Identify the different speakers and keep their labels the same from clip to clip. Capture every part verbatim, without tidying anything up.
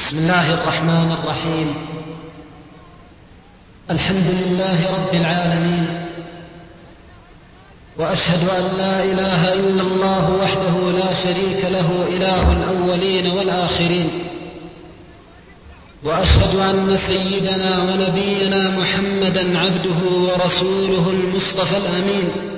Speaker 1: بسم الله الرحمن الرحيم. الحمد لله رب العالمين، وأشهد أن لا إله إلا الله وحده لا شريك له إله الأولين والآخرين، وأشهد أن سيدنا ونبينا محمدا عبده ورسوله المصطفى الأمين،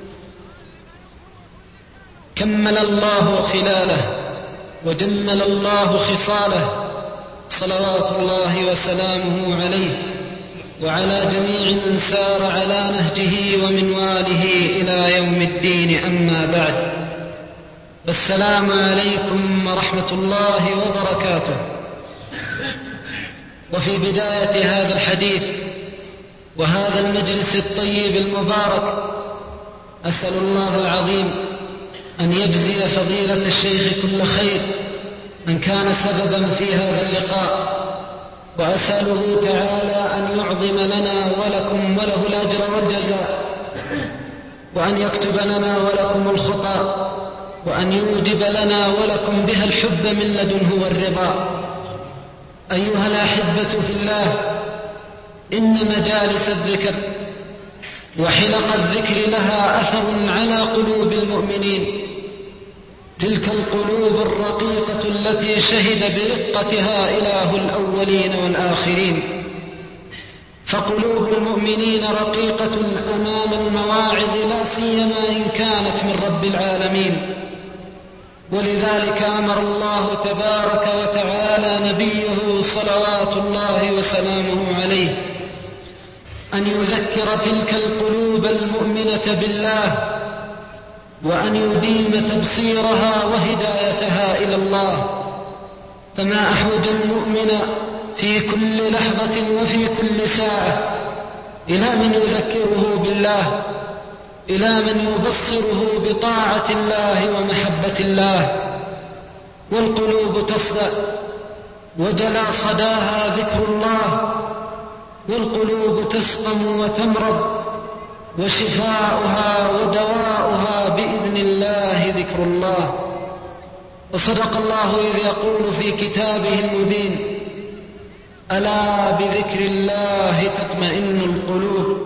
Speaker 1: كمل الله خلاله وجمل الله خصاله، صلوات الله وسلامه عليه وعلى جميع من سار على نهجه ومنواله إلى يوم الدين. أما بعد، السلام عليكم ورحمة الله وبركاته. وفي بداية هذا الحديث وهذا المجلس الطيب المبارك، أسأل الله العظيم أن يجزي فضيلة الشيخ كل خير من كان سببا في هذا اللقاء، وأسأله تعالى أن يعظم لنا ولكم وله الأجر والجزاء، وأن يكتب لنا ولكم الخطأ، وأن يوجب لنا ولكم بها الحب من لدنه والرضا. أيها الأحبة في الله، إن مجالس الذكر وحلق الذكر لها أثر على قلوب المؤمنين، تلك القلوب الرقيقة التي شهد برقتها إله الأولين والآخرين. فقلوب المؤمنين رقيقة أمام المواعظ، لا سيما إن كانت من رب العالمين. ولذلك أمر الله تبارك وتعالى نبيه صلوات الله وسلامه عليه أن يذكر تلك القلوب المؤمنة بالله، وأن يديم تبصيرها وهدايتها إلى الله. فما أحوج المؤمن في كل لحظة وفي كل ساعة إلى من يذكره بالله، إلى من يبصره بطاعة الله ومحبة الله. والقلوب تصدأ وجلى صداها ذكر الله، والقلوب تسقم وتمرض، وشفاؤها ودواؤها بإذن الله ذكر الله. وصدق الله إذ يقول في كتابه المبين: ألا بذكر الله تطمئن القلوب.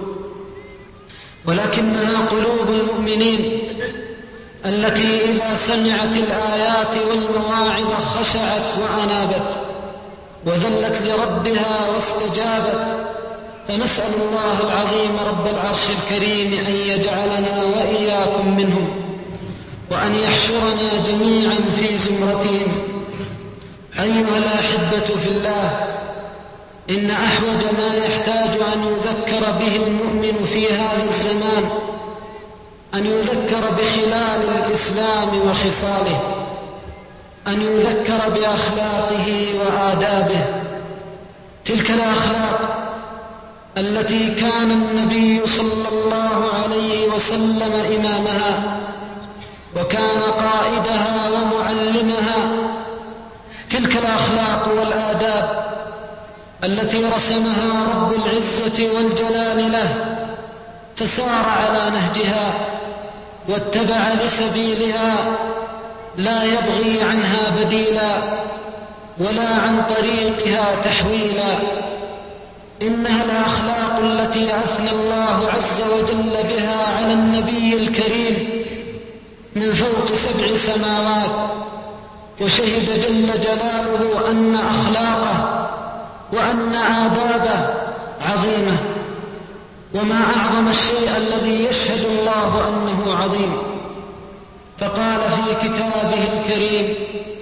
Speaker 1: ولكنها قلوب المؤمنين التي إذا سمعت الآيات والمواعظ خشعت وأنابت وذلت لربها واستجابت. فنسأل الله العظيم رب العرش الكريم أن يجعلنا وإياكم منهم، وأن يحشرنا جميعا في زمرتهم. أيها الأحبة في الله، إن أحوج ما يحتاج أن يذكر به المؤمن في هذا الزمان أن يذكر بخلال الإسلام وخصاله، أن يذكر بأخلاقه وآدابه، تلك الأخلاق التي كان النبي صلى الله عليه وسلم إمامها وكان قائدها ومعلمها، تلك الأخلاق والآداب التي رسمها رب العزة والجلال له، فسار على نهجها واتبع لسبيلها، لا يبغي عنها بديلا ولا عن طريقها تحويلا. إنها الأخلاق التي أثنى الله عز وجل بها على النبي الكريم من فوق سبع سماوات، وشهد جل جلاله أن أخلاقه وأن آدابه عظيمة. وما أعظم الشيء الذي يشهد الله أنه عظيم، فقال في كتابه الكريم: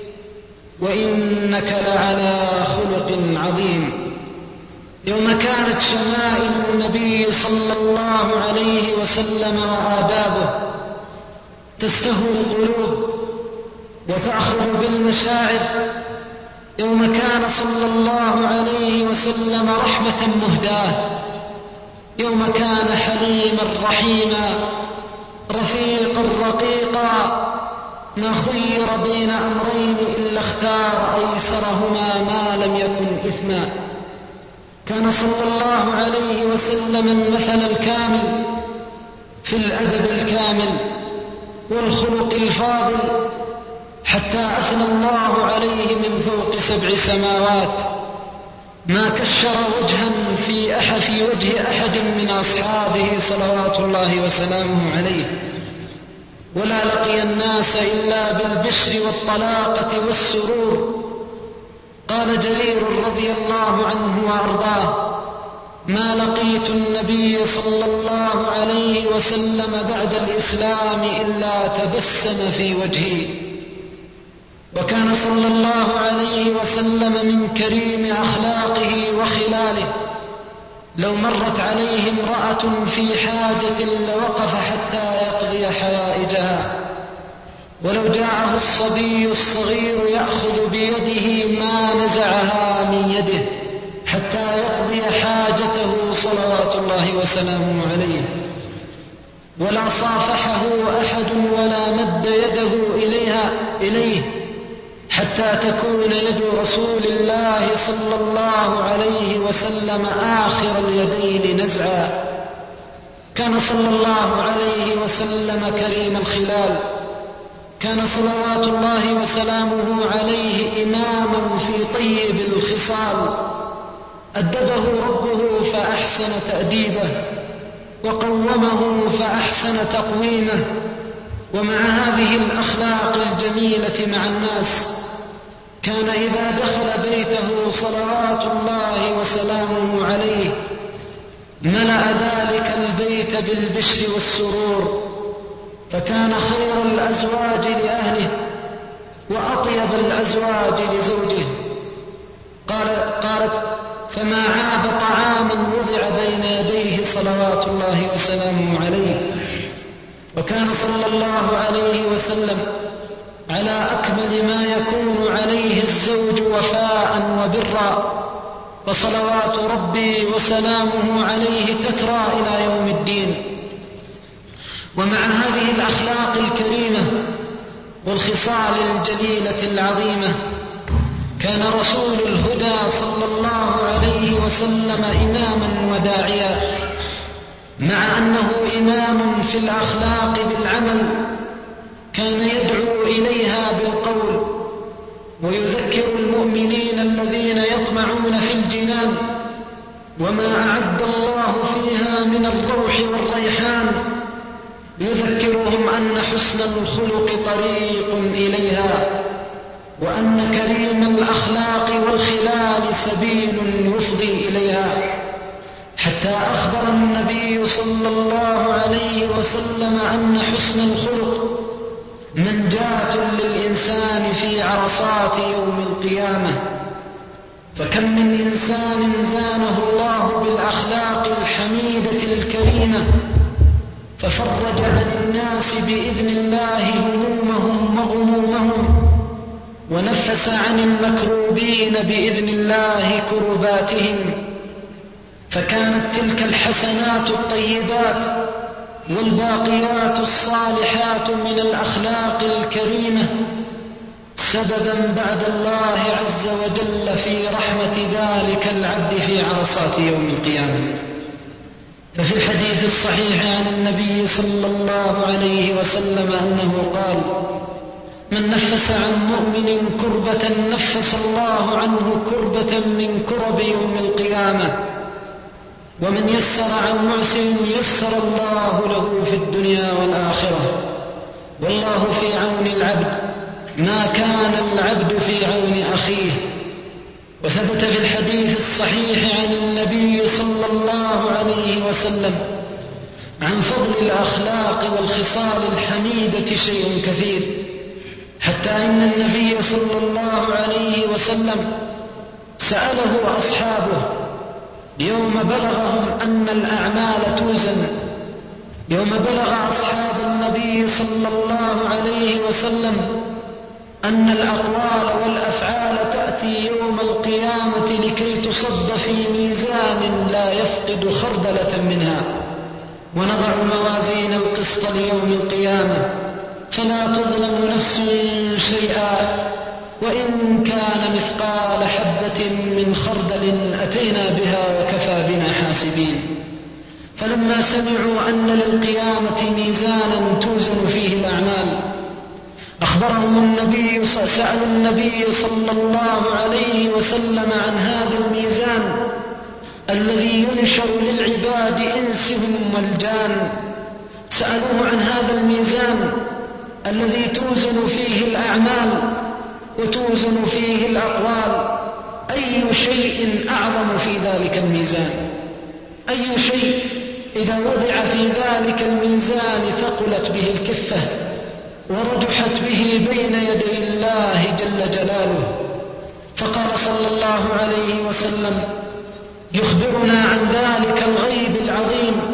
Speaker 1: وإنك لعلى خلق عظيم. يوم كانت شمائل النبي صلى الله عليه وسلم وآدابه تستهوي القلوب وتأخذ بالمشاعر، يوم كان صلى الله عليه وسلم رحمة مهداة، يوم كان حليما رحيما رفيقا رقيقا، ما خير بين أمرين إلا اختار أيسرهما ما لم يكن إثما. كان صلى الله عليه وسلم المثل الكامل في الأدب الكامل والخلق الفاضل، حتى أثنى الله عليه من فوق سبع سماوات. ما كشر وجها في أحد في وجه أحد من أصحابه صلوات الله وسلامه عليه، ولا لقي الناس إلا بالبشر والطلاقة والسرور. قال جرير رضي الله عنه وأرضاه: ما لقيت النبي صلى الله عليه وسلم بعد الإسلام إلا تبسم في وجهي. وكان صلى الله عليه وسلم من كريم أخلاقه وخلاله، لو مرت عليه امرأة في حاجة لوقف حتى يقضي حوائجها، ولو جاءه الصبي الصغير يأخذ بيده ما نزعها من يده حتى يقضي حاجته صلوات الله وسلامه عليه. ولا صافحه أحد ولا مد يده إليها إليه حتى تكون يد رسول الله صلى الله عليه وسلم آخر اليدين نزعا. كان صلى الله عليه وسلم كريم الخلال، كان صلوات الله وسلامه عليه إماما في طيب الخصال، أدبه ربه فأحسن تأديبه، وقومه فأحسن تقويمه. ومع هذه الأخلاق الجميلة مع الناس، كان إذا دخل بيته صلوات الله وسلامه عليه ملأ ذلك البيت بالبشر والسرور، فكان خير الأزواج لأهله وأطيب الأزواج لزوجه. قال قالت: فما عاب طعاما وضع بين يديه صلوات الله وسلامه عليه. وكان صلى الله عليه وسلم على أكمل ما يكون عليه الزوج وفاء وبرا، فصلوات ربي وسلامه عليه تترى إلى يوم الدين. ومع هذه الأخلاق الكريمة والخصال الجليلة العظيمة، كان رسول الهدى صلى الله عليه وسلم إماما وداعيا، مع أنه إمام في الأخلاق بالعمل، كان يدعو إليها بالقول ويذكر المؤمنين الذين يطمعون في الجنان وما أعد الله فيها من الروح والريحان، يذكرهم أن حسن الخلق طريق إليها، وأن كريم الأخلاق والخلال سبيل يفضي إليها. حتى أخبر النبي صلى الله عليه وسلم أن حسن الخلق منجاة للإنسان في عرصات يوم القيامة. فكم من إنسان زانه الله بالأخلاق الحميدة الكريمة ففرج عن الناس بإذن الله همومهم وغمومهم، ونفس عن المكروبين بإذن الله كرباتهم. فكانت تلك الحسنات الطيبات والباقيات الصالحات من الأخلاق الكريمة سببا بعد الله عز وجل في رحمة ذلك العبد في عرصات يوم القيامة. ففي الحديث الصحيح عن النبي صلى الله عليه وسلم أنه قال: من نفس عن مؤمن كربة نفس الله عنه كربة من كرب يوم القيامة، ومن يسر عن معسر يسر الله له في الدنيا والآخرة، والله في عون العبد ما كان العبد في عون أخيه. وثبت في الحديث الصحيح عن النبي صلى الله عليه وسلم عن فضل الأخلاق والخصال الحميدة شيء كثير، حتى إن النبي صلى الله عليه وسلم سأله أصحابه يوم بلغهم أن الأعمال توزن، يوم بلغ أصحاب النبي صلى الله عليه وسلم أن الأقوال والأفعال تأتي يوم القيامة لكي تصب في ميزان لا يفقد خردلة منها، ونضع موازين القسط ليوم القيامة فلا تظلم نفس شيئا، وإن كان مثقال حبة من خردل أتينا بها وكفى بنا حاسبين. فلما سمعوا أن للقيامة ميزانا توزن فيه الأعمال أخبرهم النبي سألوا النبي صلى الله عليه وسلم عن هذا الميزان الذي ينشر للعباد إنسهم والجان. سألوه عن هذا الميزان الذي توزن فيه الأعمال وتوزن فيه الأقوال، أي شيء أعظم في ذلك الميزان؟ أي شيء إذا وضع في ذلك الميزان ثقلت به الكفة ورجحت به بين يدي الله جل جلاله؟ فقال صلى الله عليه وسلم يخبرنا عن ذلك الغيب العظيم.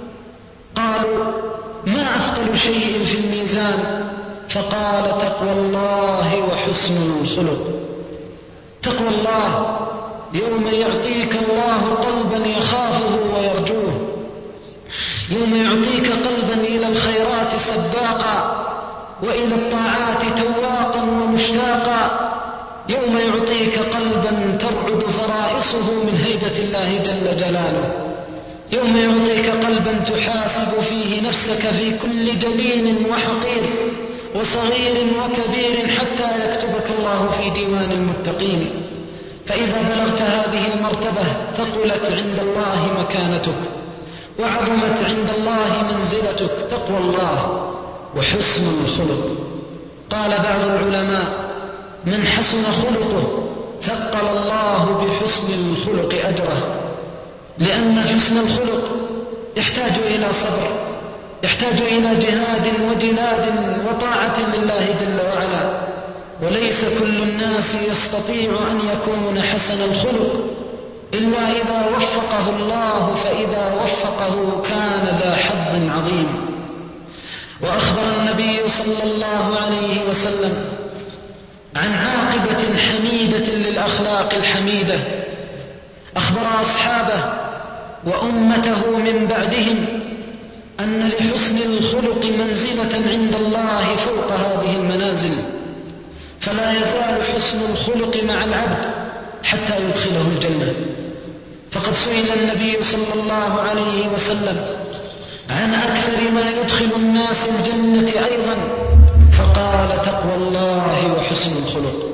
Speaker 1: قالوا ما أثقل شيء في الميزان؟ فقال تقوى الله وحسن الخلق. تقوى الله يوم يعطيك الله قلبا يخافه ويرجوه، يوم يعطيك قلبا إلى الخيرات سباقا وإلى الطاعات تواقا ومشتاقا، يوم يعطيك قلبا ترعد فرائصه من هيبة الله جل جلاله، يوم يعطيك قلبا تحاسب فيه نفسك في كل جليل وحقير وصغير وكبير حتى يكتبك الله في ديوان المتقين. فإذا بلغت هذه المرتبة ثقلت عند الله مكانتك وعظمت عند الله منزلتك. تقوى الله وحسن الخلق. قال بعض العلماء من حسن خلقه ثقل الله بحسن الخلق أجره، لأن حسن الخلق يحتاج إلى صبر، يحتاج إلى جهاد وجلاد وطاعة لله جل وعلا، وليس كل الناس يستطيع أن يكون حسن الخلق إلا إذا وفقه الله، فإذا وفقه كان ذا حظ عظيم. وأخبر النبي صلى الله عليه وسلم عن عاقبة حميدة للأخلاق الحميدة. أخبر أصحابه وأمته من بعدهم أن لحسن الخلق منزلة عند الله فوق هذه المنازل، فلا يزال حسن الخلق مع العبد حتى يدخله الجنة. فقد سئل النبي صلى الله عليه وسلم عن أكثر ما يدخل الناس الجنة أيضا، فقال تقوى الله وحسن الخلق.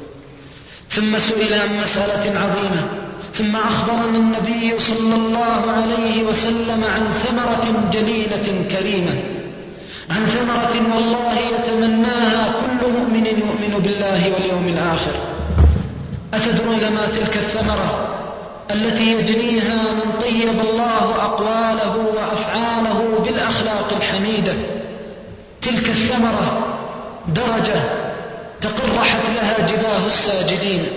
Speaker 1: ثم سئل عن مسألة عظيمة، ثم أخبرنا النبي صلى الله عليه وسلم عن ثمرة جليلة كريمة، عن ثمرة والله يتمناها كل مؤمن يؤمن بالله واليوم الآخر. أتدرون ما تلك الثمرة التي يجنيها من طيب الله أقواله وأفعاله بالأخلاق الحميدة؟ تلك الثمرة درجة تقرحت لها جباه الساجدين،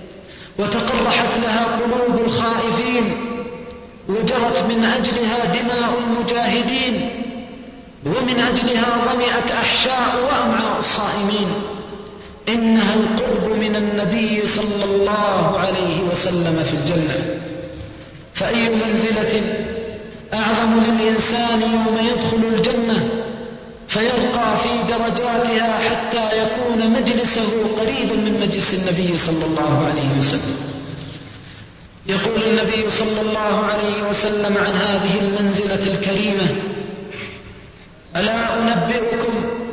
Speaker 1: وتقرحت لها قلوب الخائفين، وجرت من أجلها دماء المجاهدين، ومن أجلها ضمئت أحشاء وأمعاء الصائمين. إنها القرب من النبي صلى الله عليه وسلم في الجنة. فأي منزلة أعظم للإنسان يوم يدخل الجنة فيرقى في درجاتها حتى يكون مجلسه قريبا من مجلس النبي صلى الله عليه وسلم. يقول النبي صلى الله عليه وسلم عن هذه المنزلة الكريمة: ألا أنبئكم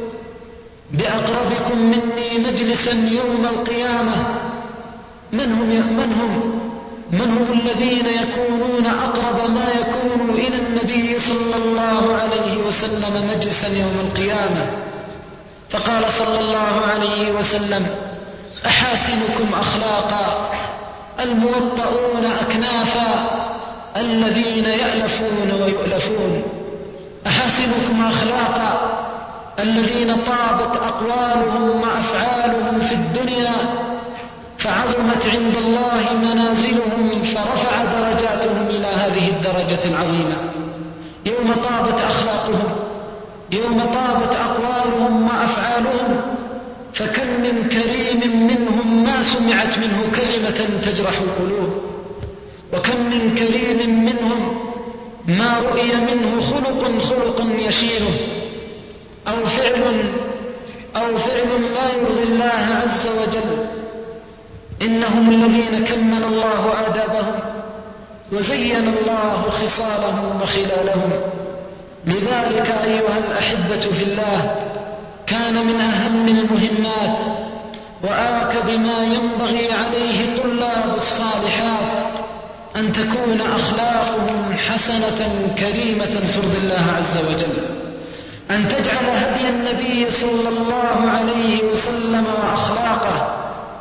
Speaker 1: بأقربكم مني مجلسا يوم القيامة؟ من هم من هم من هم الذين يكونون أقرب ما يكون إلى النبي صلى الله عليه وسلم مجلسا يوم القيامة؟ فقال صلى الله عليه وسلم: أحاسنكم أخلاقا، الموطؤون أكنافا، الذين يألفون ويؤلفون. أحاسنكم أخلاقا الذين طابت أقوالهم وأفعالهم في الدنيا فعظمت عند الله منازلهم، فرفع درجاتهم إلى هذه الدرجة العظيمة. يوم طابت أخلاقهم، يوم طابت أقوالهم وأفعالهم، فكم من كريم منهم ما سمعت منه كلمة تجرح القلوب، وكم من كريم منهم ما رؤي منه خلق خلق يشينه، أو فعل أو فعل لا يرضي الله عز وجل. إنهم الذين كمل الله آدابهم وزين الله خصالهم وخلالهم. لذلك أيها الأحبة في الله، كان كان من أهم المهمات وآكد ما ينبغي عليه طلاب الصالحات أن تكون أخلاقهم حسنة كريمة ترضي الله عز وجل، أن تجعل هدي النبي صلى الله عليه وسلم وأخلاقه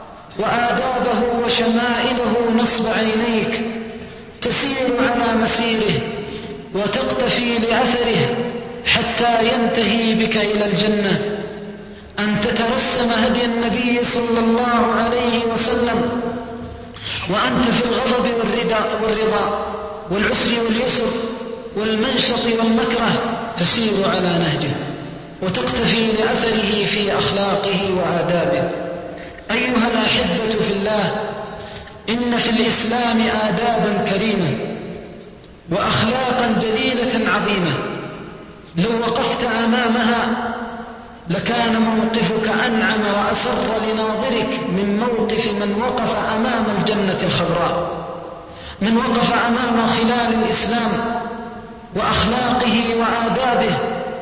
Speaker 1: وآدابه وشمائله نصب عينيك تسير على مسيره وتقتفي لأثره حتى ينتهي بك إلى الجنة، أن تترسم هدي النبي صلى الله عليه وسلم وأنت في الغضب والرضا, والرضا والعسر واليسر والمنشط والمكره تسير على نهجه وتقتفي لأثره في أخلاقه وآدابه. أيها الأحبة في الله، إن في الإسلام آدابا كريمة وأخلاقا جليلة عظيمة لو وقفت أمامها لكان موقفك أنعم وأسر لناظرك من موقف من وقف أمام الجنة الخضراء، من وقف أمام خلال الإسلام وأخلاقه وآدابه.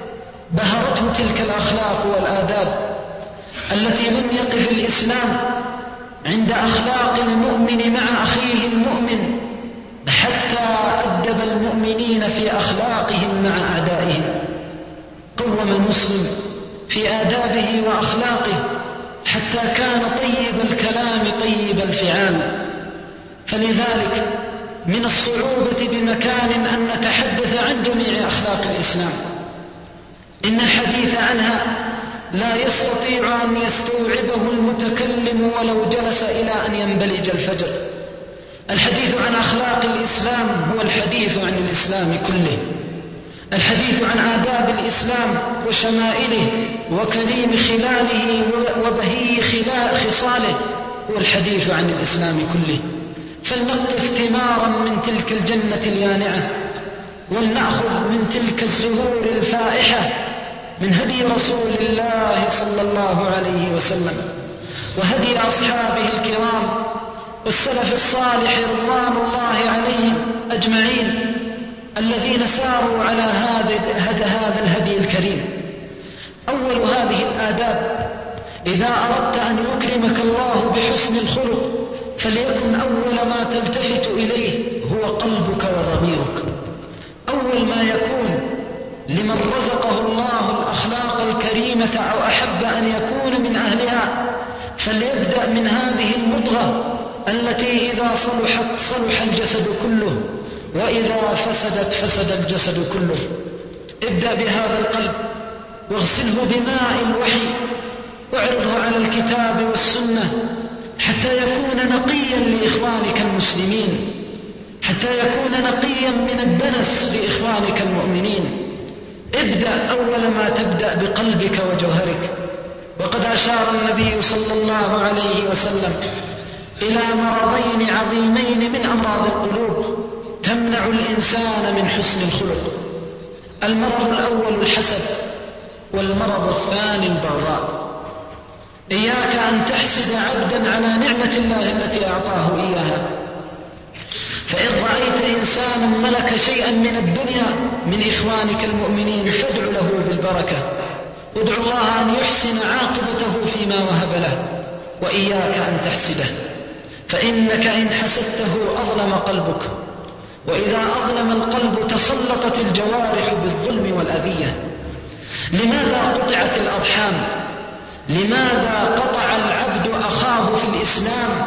Speaker 1: بهرته تلك الأخلاق والآداب التي لم يقف الإسلام عند أخلاق المؤمن مع أخيه المؤمن حتى أدب المؤمنين في أخلاقهم مع أعدائهم. قوم المسلم في آدابه وأخلاقه حتى كان طيب الكلام طيب الفعال. فلذلك من الصعوبة بمكان أن نتحدث عن جميع أخلاق الإسلام، إن الحديث عنها لا يستطيع أن يستوعبه المتكلم ولو جلس إلى أن ينبلج الفجر. الحديث عن أخلاق الإسلام هو الحديث عن الإسلام كله، الحديث عن آداب الإسلام وشمائله وكريم خلاله وبهي خصاله هو الحديث عن الإسلام كله. فلنقطف ثمارا من تلك الجنة اليانعة ولنأخذ من تلك الزهور الفائحة من هدي رسول الله صلى الله عليه وسلم وهدي أصحابه الكرام والسلف الصالح رضوان الله عليهم أجمعين الذين ساروا على هذا الهدي الكريم. أول هذه الآداب: إذا أردت أن يكرمك الله بحسن الخلق فليكن أول ما تلتفت إليه هو قلبك وضميرك. أول ما يكون لمن رزقه الله الأخلاق الكريمة أو أحب أن يكون من أهلها فليبدأ من هذه المضغة التي إذا صلحت صلح الجسد كله وإذا فسدت فسد الجسد كله. ابدأ بهذا القلب واغسله بماء الوحي واعرضه على الكتاب والسنة حتى يكون نقيا لإخوانك المسلمين، حتى يكون نقيا من الدنس لإخوانك المؤمنين. ابدأ أول ما تبدأ بقلبك وجوهرك. وقد أشار النبي صلى الله عليه وسلم إلى مرضين عظيمين من أمراض القلوب تمنع الإنسان من حسن الخلق. المرض الأول الحسد، والمرض الثاني البغضاء. إياك أن تحسد عبدا على نعمة الله التي أعطاه إياها، فإن رأيت إنسانا ملك شيئا من الدنيا من إخوانك المؤمنين فادع له بالبركة، وادع الله أن يحسن عاقبته فيما وهب له، وإياك أن تحسده، فإنك إن حسدته أظلم قلبك، وإذا أظلم القلب تسلطت الجوارح بالظلم والأذية. لماذا قطعت الأرحام؟ لماذا قطع العبد أخاه في الإسلام؟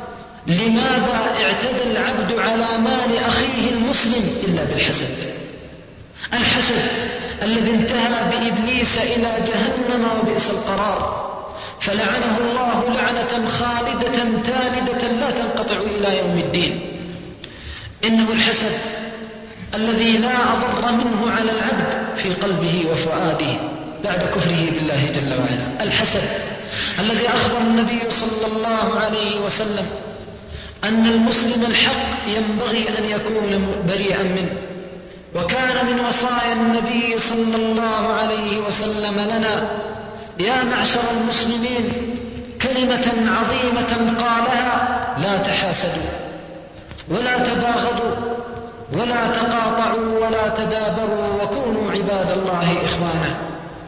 Speaker 1: لماذا اعتدى العبد على مال أخيه المسلم إلا بالحسد؟ الحسد الذي انتهى بإبليس إلى جهنم وبئس القرار، فلعنه الله لعنة خالدة تالدة لا تنقطع إلى يوم الدين. إنه الحسد الذي لا أضر منه على العبد في قلبه وفؤاده بعد كفره بالله جل وعلا. الحسد الذي أخبر النبي صلى الله عليه وسلم أن المسلم الحق ينبغي أن يكون بريئا منه، وكان من وصايا النبي صلى الله عليه وسلم لنا: يا معشر المسلمين، كلمة عظيمة قالها: لا تحاسدوا ولا تباغضوا ولا تقاطعوا ولا تدابروا وكونوا عباد الله إخوانا.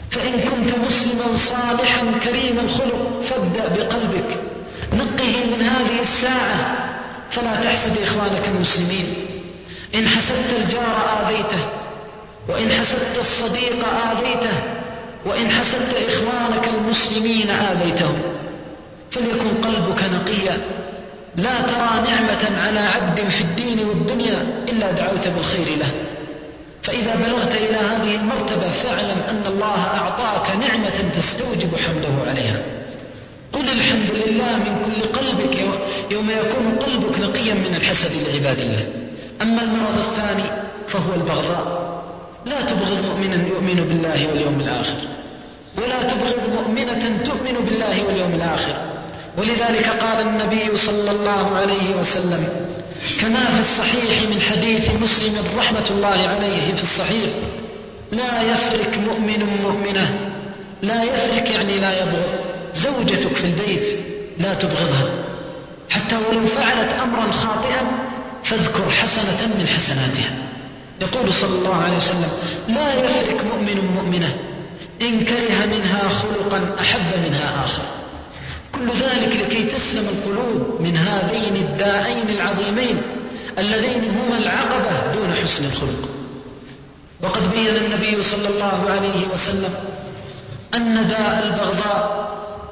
Speaker 1: فإن كنت مسلما صالحا كريم الخلق فابدأ بقلبك، نقه من هذه الساعة، فلا تحسد إخوانك المسلمين. إن حسدت الجار آذيته، وإن حسدت الصديق آذيته، وإن حسدت إخوانك المسلمين آذيتهم. فليكن قلبك نقيا، لا ترى نعمة على عبد في الدين والدنيا إلا دعوت بالخير له. فإذا بلغت إلى هذه المرتبة فاعلم أن الله أعطاك نعمة تستوجب حمده عليها. قل الحمد لله من كل قلبك يوم يكون قلبك نقيا من الحسد لعباد الله. أما المرض الثاني فهو البغضاء. لا تبغض مؤمنا يؤمن بالله واليوم الآخر، ولا تبغض مؤمنة تؤمن بالله واليوم الآخر. ولذلك قال النبي صلى الله عليه وسلم كما في الصحيح من حديث مسلم رحمة الله عليه في الصحيح: لا يفرك مؤمن مؤمنة. لا يفرك يعني لا يبغض. زوجتك في البيت لا تبغضها، حتى ولو فعلت أمرا خاطئا فاذكر حسنة من حسناتها. يقول صلى الله عليه وسلم: لا يفرك مؤمن مؤمنة إن كره منها خلقا أحب منها آخر. كل ذلك لكي تسلم القلوب من هذين الداءين العظيمين اللذين هما العقبة دون حسن الخلق. وقد بين النبي صلى الله عليه وسلم أن داء البغضاء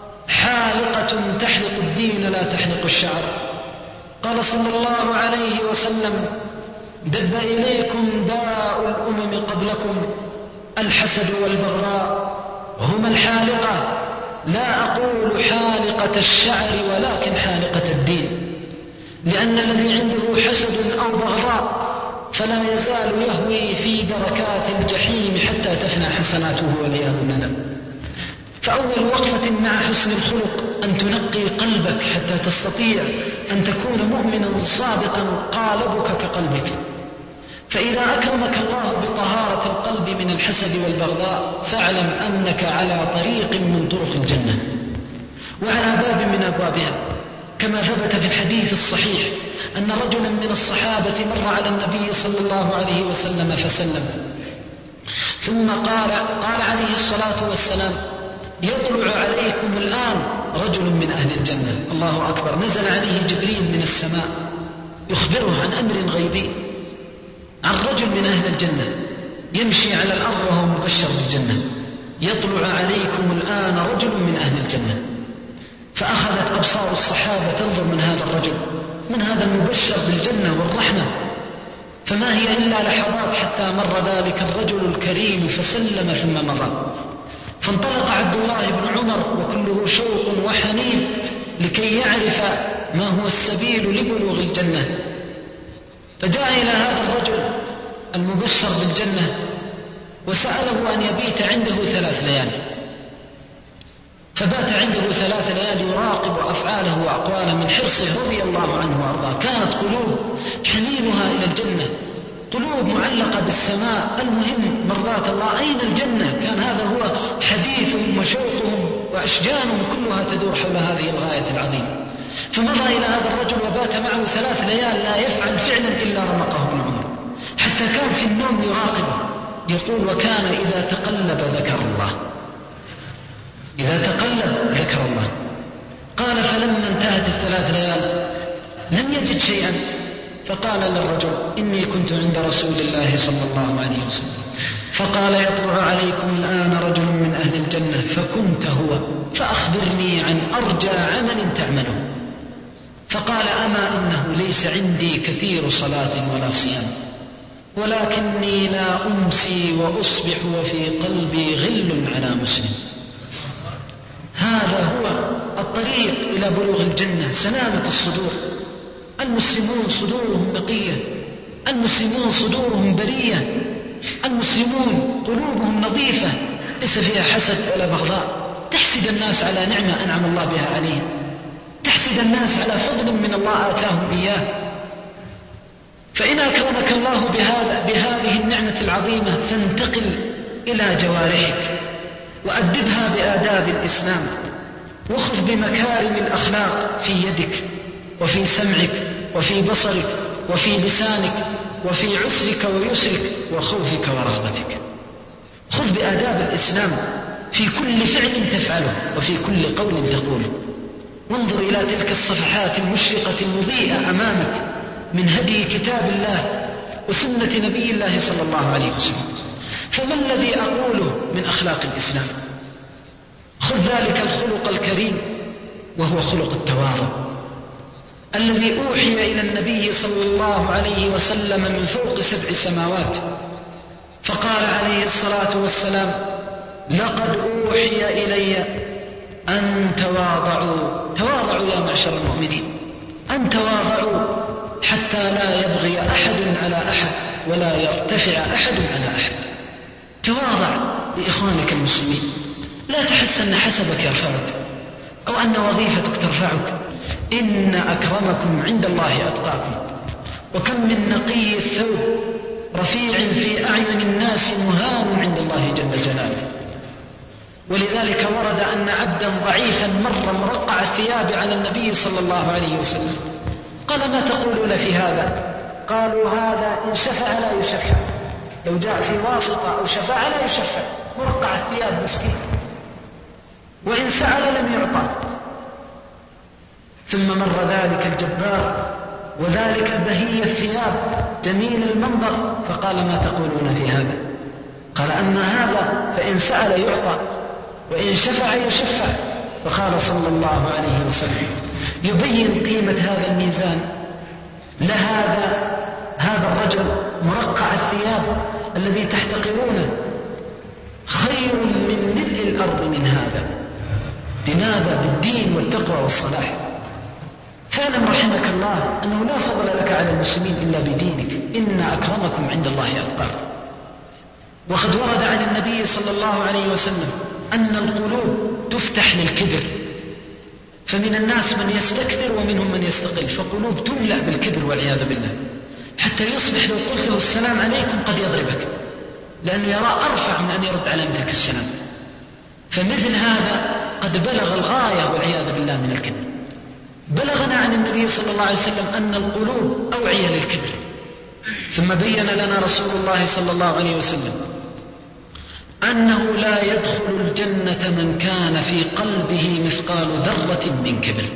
Speaker 1: حالقة تحلق الدين لا تحلق الشعر. قال صلى الله عليه وسلم: دب إليكم داء الأمم قبلكم الحسد والبغضاء هما الحالقة، لا أقول حالقة الشعر ولكن حالقة الدين. لأن الذي عنده حسد أو بغضاء فلا يزال يهوي في دركات الجحيم حتى تفنى حسناته والعياذ بالله. فأول وقفة مع حسن الخلق أن تنقي قلبك حتى تستطيع أن تكون مؤمنا صادقا قالبك كقلبك. فإذا أكرمك الله بطهارة القلب من الحسد والبغضاء فاعلم أنك على طريق من طرق الجنة وعلى باب من أبوابها. كما ثبت في الحديث الصحيح أن رجلا من الصحابة مر على النبي صلى الله عليه وسلم فسلم، ثم قال قال عليه الصلاة والسلام: يطلع عليكم الآن رجل من أهل الجنة. الله أكبر. نزل عليه جبريل من السماء يخبره عن أمر غيبي، عن رجل من أهل الجنة يمشي على الأرض وهو مبشر بالجنة. يطلع عليكم الآن رجل من أهل الجنة. فأخذت أبصار الصحابة تنظر من هذا الرجل، من هذا المبشر بالجنة والرحمة، فما هي إلا لحظات حتى مر ذلك الرجل الكريم فسلم ثم مضى. فانطلق عبد الله بن عمر وكله شوق وحنين لكي يعرف ما هو السبيل لبلوغ الجنة، فجاء إلى هذا الرجل المبشر بالجنة وسأله أن يبيت عنده ثلاث ليالي. فبات عنده ثلاث ليالي يراقب أفعاله وأقواله من حرصه رضي الله عنه وأرضاه. كانت قلوب حنينها إلى الجنة، قلوب معلقة بالسماء. المهم مرضات الله، أين الجنة؟ كان هذا هو حديثهم وشوقهم وأشجانهم كلها تدور حول هذه الغاية العظيمة. فمضى إلى هذا الرجل وبات معه ثلاث ليال لا يفعل فعلا إلا رمقه ابن عمر، حتى كان في النوم يراقبه. يقول: وكان إذا تقلب ذكر الله، إذا تقلب ذكر الله. قال: فلما انتهت الثلاث ليال لم يجد شيئا، فقال للرجل: إني كنت عند رسول الله صلى الله عليه وسلم فقال: يطلع عليكم الآن رجل من أهل الجنة فكنت هو، فأخبرني عن أرجى عمل تعمله. فقال: أما إنه ليس عندي كثير صلاة ولا صيام، ولكني لا أمسي وأصبح وفي قلبي غل على مسلم. هذا هو الطريق إلى بلوغ الجنة، سلامة الصدور. المسلمون صدورهم نقية، المسلمون صدورهم برية، المسلمون قلوبهم نظيفة ليس فيها حسد ولا بغضاء. تحسد الناس على نعمة أنعم الله بها عليهم، تحسد الناس على فضل من الله آتاهم إياه. فإن أكرمك الله بهذا بهذه النعمة العظيمة فانتقل إلى جوارحك وأدبها بآداب الإسلام، وخذ بمكارم الأخلاق في يدك وفي سمعك وفي بصرك وفي لسانك وفي عسرك ويسرك وخوفك ورغبتك. خذ بآداب الإسلام في كل فعل تفعله وفي كل قول تقوله. وانظر إلى تلك الصفحات المشرقة المضيئة أمامك من هدي كتاب الله وسنة نبي الله صلى الله عليه وسلم. فما الذي أقوله من أخلاق الإسلام؟ خذ ذلك الخلق الكريم وهو خلق التواضع الذي أوحي إلى النبي صلى الله عليه وسلم من فوق سبع سماوات، فقال عليه الصلاة والسلام: لقد أوحي إلي أن تواضعوا. تواضعوا يا معشر المؤمنين، أن تواضعوا حتى لا يبغي أحد على أحد ولا يرتفع أحد على أحد. تواضع لإخوانك المسلمين، لا تحس أن حسبك يرفعك أو أن وظيفتك ترفعك. إن أكرمكم عند الله أتقاكم. وكم من نقي الثوب رفيع في أعين الناس مهان عند الله جل جلاله. ولذلك ورد أن عبدا ضعيفا مر مرقع الثياب على النبي صلى الله عليه وسلم، قال: ما تقولون في هذا؟ قالوا: هذا إن شفع لا يشفع، لو جاء في واسطة أو شفاعة لا يشفع، مرقع الثياب مسكين، وإن سأل لم يعطى. ثم مر ذلك الجبار وذلك البهي الثياب جميل المنظر، فقال: ما تقولون في هذا؟ قال: أما هذا فإن سأل يعطى وإن شفع يشفع. فقال صلى الله عليه وسلم يبين قيمة هذا الميزان لهذا هذا الرجل مرقع الثياب الذي تحتقرونه خير من ملء الأرض من هذا. بماذا؟ بالدين والتقوى والصلاح. فاعلم رحمك الله أنه لا فضل لك على المسلمين إلا بدينك. إن أكرمكم عند الله أتقاكم. وقد ورد عن النبي صلى الله عليه وسلم أن القلوب تفتح للكبر، فمن الناس من يستكثر ومنهم من يستقل، فقلوب تملأ بالكبر والعياذ بالله، حتى يصبح لو قلت له السلام عليكم قد يضربك، لأنه يرى أرفع من أن يرد على مثلك السلام. فمثل هذا قد بلغ الغاية والعياذ بالله من الكبر. بلغنا عن النبي صلى الله عليه وسلم أن القلوب أوعية للكبر. ثم بين لنا رسول الله صلى الله عليه وسلم أنه لا يدخل الجنة من كان في قلبه مثقال ذرة من كبر.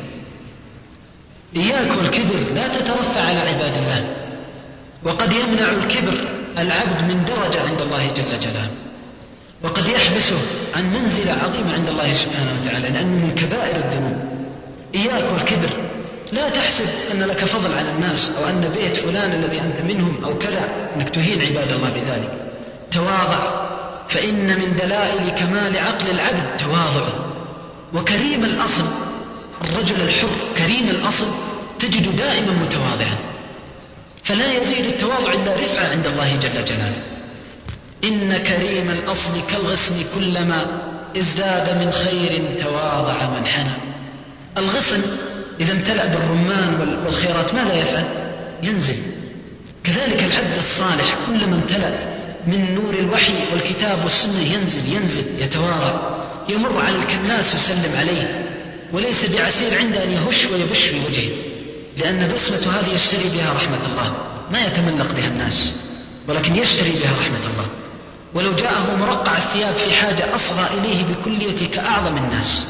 Speaker 1: إياك والكبر، لا تترفع على عباد الله. وقد يمنع الكبر العبد من درجة عند الله جل جلاله، وقد يحبسه عن منزلة عظيمة عند الله سبحانه وتعالى، لأنه من كبائر الذنوب. إياك والكبر، لا تحسب أن لك فضل على الناس أو أن بيت فلان الذي أنت منهم أو كذا أنك تهين عباد الله بذلك. تواضع، فإن من دلائل كمال عقل العبد تواضع. وكريم الأصل، الرجل الحر كريم الأصل تجد دائما متواضعا، فلا يزيد التواضع إلا رفعة عند الله جل جلاله. إن كريم الأصل كالغصن كلما ازداد من خير تواضع من حنى. الغصن إذا امتلأ بالرمان والخيرات ما لا يفعل؟ ينزل. كذلك العبد الصالح كلما امتلأ من نور الوحي والكتاب والسنة ينزل ينزل يتواضع، يمر على الكناس يسلم عليه، وليس بعسير عنده أن يهش ويبش في وجهه، لأن بسمة هذه يشتري بها رحمة الله، ما يتملق بها الناس، ولكن يشتري بها رحمة الله. ولو جاءه مرقع الثياب في حاجة أصغى إليه بكليته كأعظم الناس.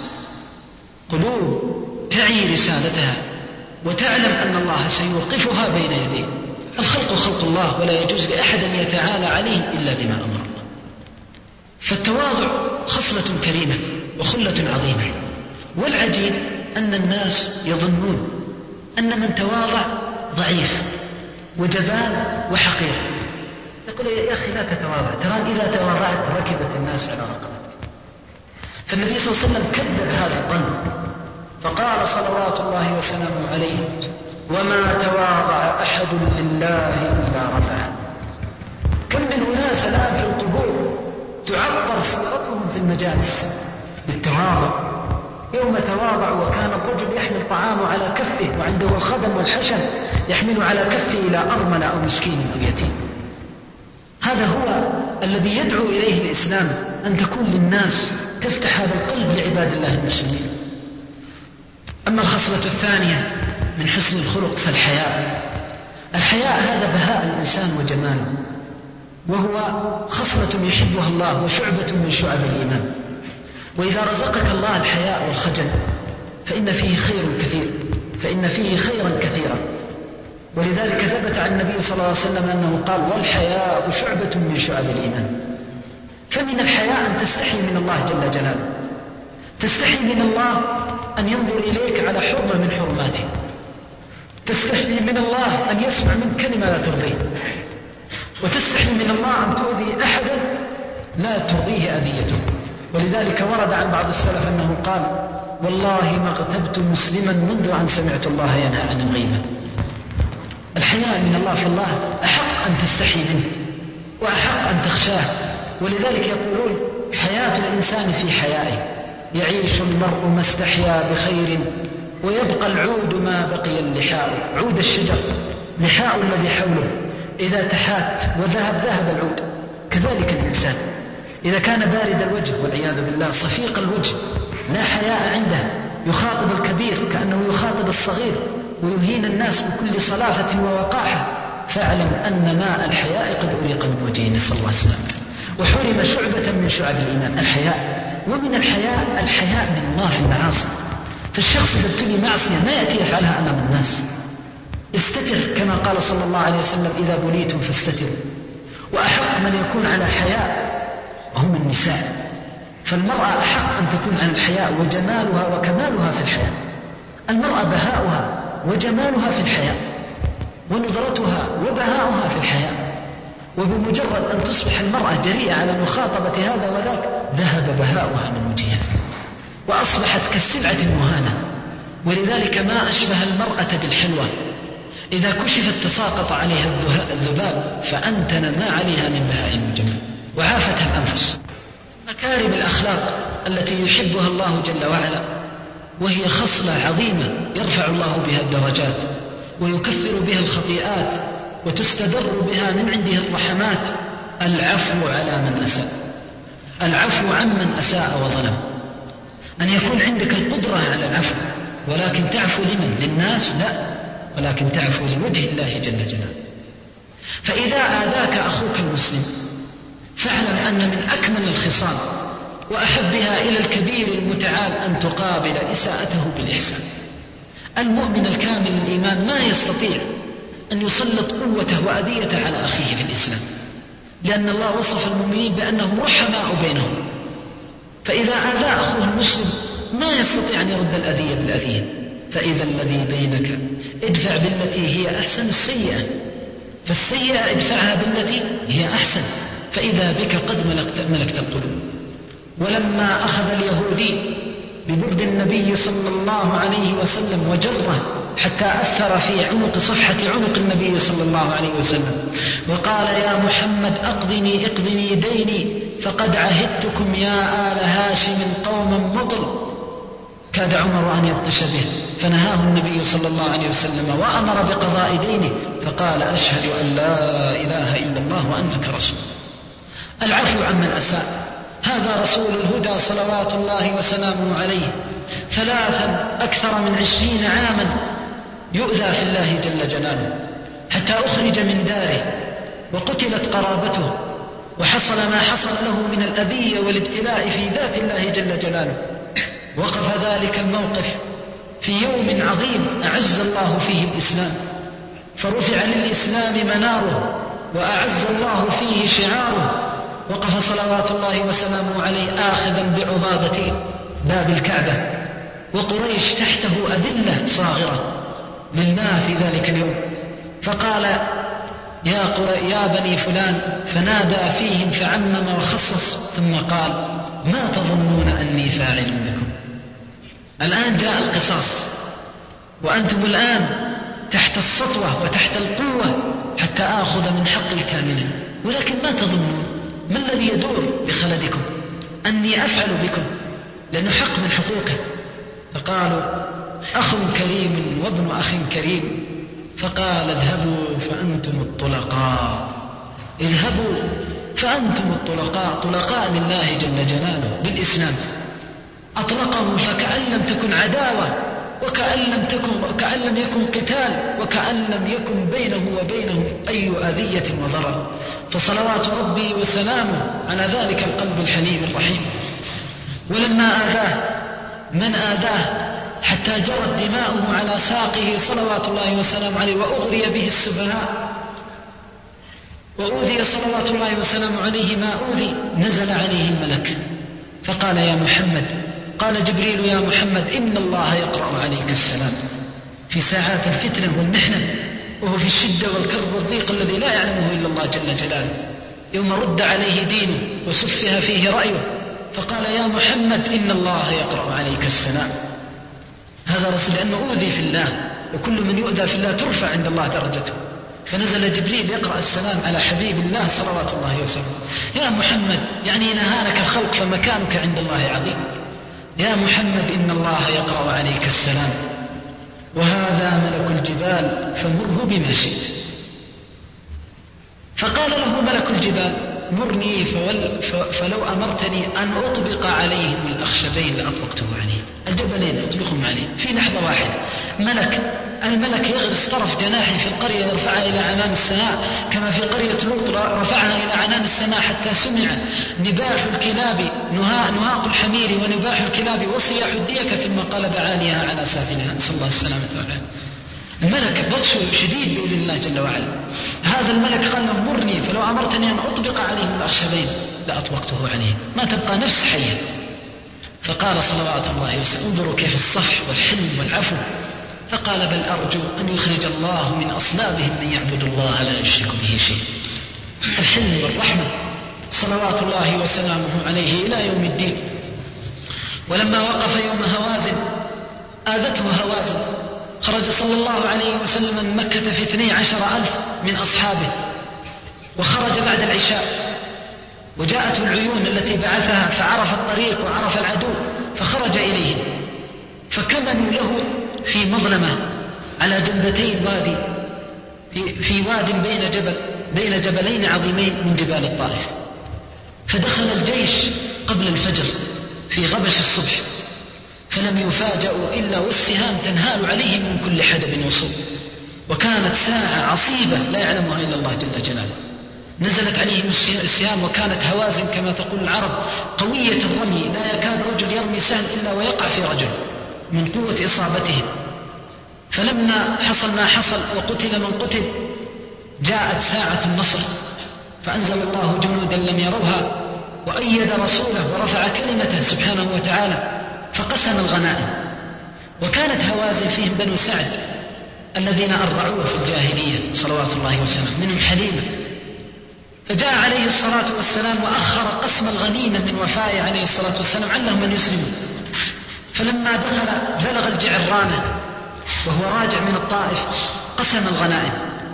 Speaker 1: قلوب تعي رسالتها وتعلم أن الله سيوقفها بين يديه. الخلق خلق الله، ولا يجوز لأحد أن يتعالى عليه إلا بما أمر الله. فالتواضع خصلة كريمة وخلة عظيمة. والعجيب أن الناس يظنون أن من تواضع ضعيف وجبان وحقير. يقول: يا أخي لا تتواضع، ترى إذا تواضعت ركبت الناس على رقبتك. فالنبي صلى الله عليه وسلم كذب هذا الظن، فقال صلوات الله وسلامه عليه: وما تواضع أحد لله إلا رفعه. كم من أناس الآن في القبور تعطر صورتهم في المجالس بالتواضع. يوم تواضع وكان الرجل يحمل طعامه على كفه وعنده الخدم والحشم يحمل على كفه إلى أرملة أو مسكين أو يتيم. هذا هو الذي يدعو إليه الإسلام، أن تكون للناس تفتح هذا القلب لعباد الله المسلمين. أما الخصلة الثانية من حسن الخلق فالحياء. الحياء هذا بهاء الإنسان وجماله، وهو خصلة يحبها الله وشعبة من شعب الإيمان. وإذا رزقك الله الحياء والخجل فإن فيه خير كثير فإن فيه خيرا كثيرا. ولذلك ثبت عن النبي صلى الله عليه وسلم أنه قال: والحياء شعبة من شعب الإيمان. فمن الحياء أن تستحي من الله جل جلاله، تستحي من الله أن ينظر إليك على حرمة من حرماته، تستحي من الله أن يسمع منك كلمة لا ترضيه، وتستحي من الله أن تؤذي أحدا لا ترضيه أذيته. ولذلك ورد عن بعض السلف أنه قال: والله ما اغتبت مسلما منذ أن سمعت الله ينهى عن الغيبة. الحياء من الله، فالله أحق أن تستحي منه وأحق أن تخشاه. ولذلك يقولون: حياة الإنسان في حيائه، يعيش المرء ما استحيا بخير ويبقى العود ما بقي اللحاء. عود الشجر، لحاء الذي حوله إذا تحات وذهب ذهب العود. كذلك الإنسان إذا كان بارد الوجه والعياذ بالله صفيق الوجه لا حياء عنده، يخاطب الكبير كأنه يخاطب الصغير ويهين الناس بكل صلافة ووقاحة، فاعلم أن ماء الحياء قد أريق من وجهه صلى الله عليه وسلم، وحرم شعبة من شعب الإيمان الحياء. ومن الحياء الحياء من الله في المعاصي. فالشخص إذا ابتلي معصية ما يأتي يفعلها أمام الناس، استتر كما قال صلى الله عليه وسلم: إذا بليتم فاستتروا. وأحق من يكون على حياء هم النساء، فالمرأة أحق أن تكون على الحياء، وجمالها وكمالها في الحياء. المرأة بهاؤها وجمالها في الحياء، ونظرتها وبهاؤها في الحياء. وبمجرد أن تصبح المرأة جريئة على مخاطبة هذا وذاك ذهب بهاؤها من وجهها وأصبحت كالسلعة المهانة. ولذلك ما أشبه المرأة بالحلوة، إذا كشفت تساقط عليها الذباب فأنتن ما عليها من بهاء وجمال، وعافتها الأنفس. مكارم الأخلاق التي يحبها الله جل وعلا، وهي خصلة عظيمة يرفع الله بها الدرجات ويكفر بها الخطيئات وتستدر بها من عنده الرحمات: العفو على من أساء، العفو عمن أساء وظلم. أن يكون عندك القدرة على العفو، ولكن تعفو لمن؟ للناس؟ لا، ولكن تعفو لوجه الله جل جلاله. فإذا آذاك أخوك المسلم فاعلم أن من أكمل الخصال وأحبها إلى الكبير المتعال أن تقابل إساءته بالإحسان. المؤمن الكامل الإيمان ما يستطيع أن يسلط قوته وأذيته على أخيه في الإسلام، لأن الله وصف المؤمنين بأنهم رحماء بينهم. فإذا آذى أخوه المسلم ما يستطيع أن يرد الأذية بالأذية. فإذا الذي بينك ادفع بالتي هي أحسن السيئة، فالسيئة ادفعها بالتي هي أحسن، فإذا بك قد ملكت, ملكت القلوب. ولما أخذ اليهودي ببرد النبي صلى الله عليه وسلم وجره حتى أثر في عنق صفحة عنق النبي صلى الله عليه وسلم وقال: يا محمد أقضني اقضني ديني فقد عهدتكم يا آل هاشم قوما مضر، كاد عمر أن يبطش به فنهاه النبي صلى الله عليه وسلم وأمر بقضاء دينه فقال: أشهد أن لا إله إلا الله وأنك رسول. العفو عمن أساء، هذا رسول الهدى صلوات الله وسلامه عليه ثلاثا أكثر من عشرين عاما يؤذى في الله جل جلاله حتى أخرج من داره وقتلت قرابته وحصل ما حصل له من الأذية والابتلاء في ذات الله جل جلاله. وقف ذلك الموقف في يوم عظيم أعز الله فيه الإسلام، فرفع للإسلام مناره وأعز الله فيه شعاره. وقف صلوات الله وسلامه عليه آخذا بعضادة باب الكعبة، وقريش تحته أذلة صاغرة لله في ذلك اليوم، فقال: يا, قري يا بني فلان، فنادى فيهم فعمم وخصص، ثم قال: ما تظنون أني فاعل بكم؟ الآن جاء القصاص، وأنتم الآن تحت السطوة وتحت القوة حتى آخذ من حق الكامل، ولكن ما تظنون ما الذي يدور بخلدكم؟ أني أفعل بكم، لأنه حق من حقوقه. فقالوا: أخ كريم وابن أخ كريم. فقال: اذهبوا فأنتم الطلقاء، اذهبوا فأنتم الطلقاء، طلقاء لله جل جلاله بالإسلام. أطلقهم فكأن لم تكن عداوة، وكأن لم تكن كأن لم يكن قتال، وكأن لم يكن بينه وبينه أي أذية وضرر. فصلوات ربي وسلامه على ذلك القلب الحليم الرحيم. ولما آذاه من آذاه حتى جرت دماؤه على ساقه صلوات الله وسلامه عليه وأغري به السفهاء وأوذي صلوات الله وسلامه عليه ما أوذي، نزل عليه الملك فقال يا محمد، قال جبريل يا محمد إن الله يقرأ عليك السلام في ساعات الفتنة والمحنة، وهو في الشدة والكرب والضيق الذي لا يعلمه إلا الله جل جلاله، يوم رد عليه دينه وسفه فيه رأيه، فقال يا محمد إن الله يقرأ عليك السلام. هذا رسول لأنه أوذي في الله، وكل من يؤذى في الله ترفع عند الله درجته، فنزل جبريل يقرأ السلام على حبيب الله صلوات الله وسلم. يا محمد يعني نهانك الخلق فمكانك عند الله عظيم، يا محمد إن الله يقرأ عليك السلام وهذا ملك الجبال فمره بما شئت. فقال له ملك الجبال مرني فول فلو أمرتني أن أطبق عليهم الأخشبين لأطبقته عليه، الجبلين أطبقهم عليه في لحظة واحدة. ملك الملك يغرس طرف جناحه في القرية يرفعها إلى عنان السماء، كما في قرية لوط رفعها إلى عنان السماء حتى سمع نباح الكلاب نهاق الحمير ونباح الكلاب وصياح الديك ثم قلب عاليها على سافلها، نسأل الله السلامة والعافية. الملك بطشه شديد بإذن الله جل وعلا. هذا الملك قال له مرني فلو أمرتني أن أطبق عليهم الأخشبين لأطبقته عليهم، ما تبقى نفس حية. فقال صلوات الله وسلم انظروا كيف الصفح والحلم والعفو، فقال بل أرجو أن يخرج الله من أصلابهم من يعبد الله لا يشرك به شيء. الحلم والرحمة صلوات الله وسلامه عليه إلى يوم الدين. ولما وقف يوم هوازن آذته هوازن، خرج صلى الله عليه وسلم من مكة في اثني عشر ألف من أصحابه، وخرج بعد العشاء وجاءته العيون التي بعثها فعرف الطريق وعرف العدو فخرج إليهم، فكمنوا له في مظلمة على جنبتي الوادي في, في واد بين جبل بين جبلين عظيمين من جبال الطائف. فدخل الجيش قبل الفجر في غبش الصبح، فلم يفاجأوا إلا والسهام تنهال عليهم من كل حدب وصوب، وكانت ساعة عصيبة لا يعلمها إلا الله جل جلاله. نزلت عليهم السهام، وكانت هوازن كما تقول العرب قوية الرمي، لا يكاد رجل يرمي سهم إلا ويقع في رجل من قوة إصابتهم. فلما حصل ما حصل وقتل من قتل جاءت ساعة النصر، فأنزل الله جنودا لم يروها وأيد رسوله ورفع كلمته سبحانه وتعالى، فقسم الغنائم. وكانت هوازن فيهم بنو سعد الذين أرضعوه في الجاهلية صلوات الله وسلم، منهم حليمة، فجاء عليه الصلاة والسلام وأخر قسم الغنيمة من وفائه عليه الصلاة والسلام علهم من يسلموا. فلما دخل بلغ الجعرانة وهو راجع من الطائف قسم الغنائم،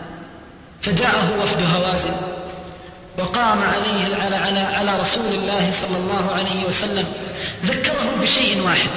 Speaker 1: فجاءه وفد هوازن وقام عليه على, على, على رسول الله صلى الله عليه وسلم، ذكره بشيء واحد،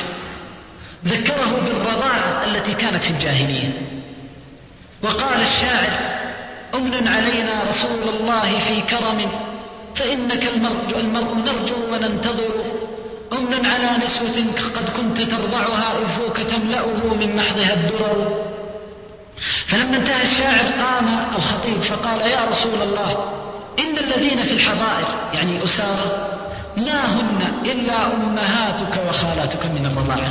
Speaker 1: ذكره بالرضاعة التي كانت في الجاهلية. وقال الشاعر أمن علينا رسول الله في كرم فإنك المرء, المرء نرجو وننتظر، أمن على نسوة قد كنت ترضعها أفوك تملأه من محضها الدرر. فلما انتهى الشاعر قام الخطيب فقال يا رسول الله إن الذين في الحظائر يعني أسارة ما هن إلا أمهاتك وخالاتك من الرضاعة.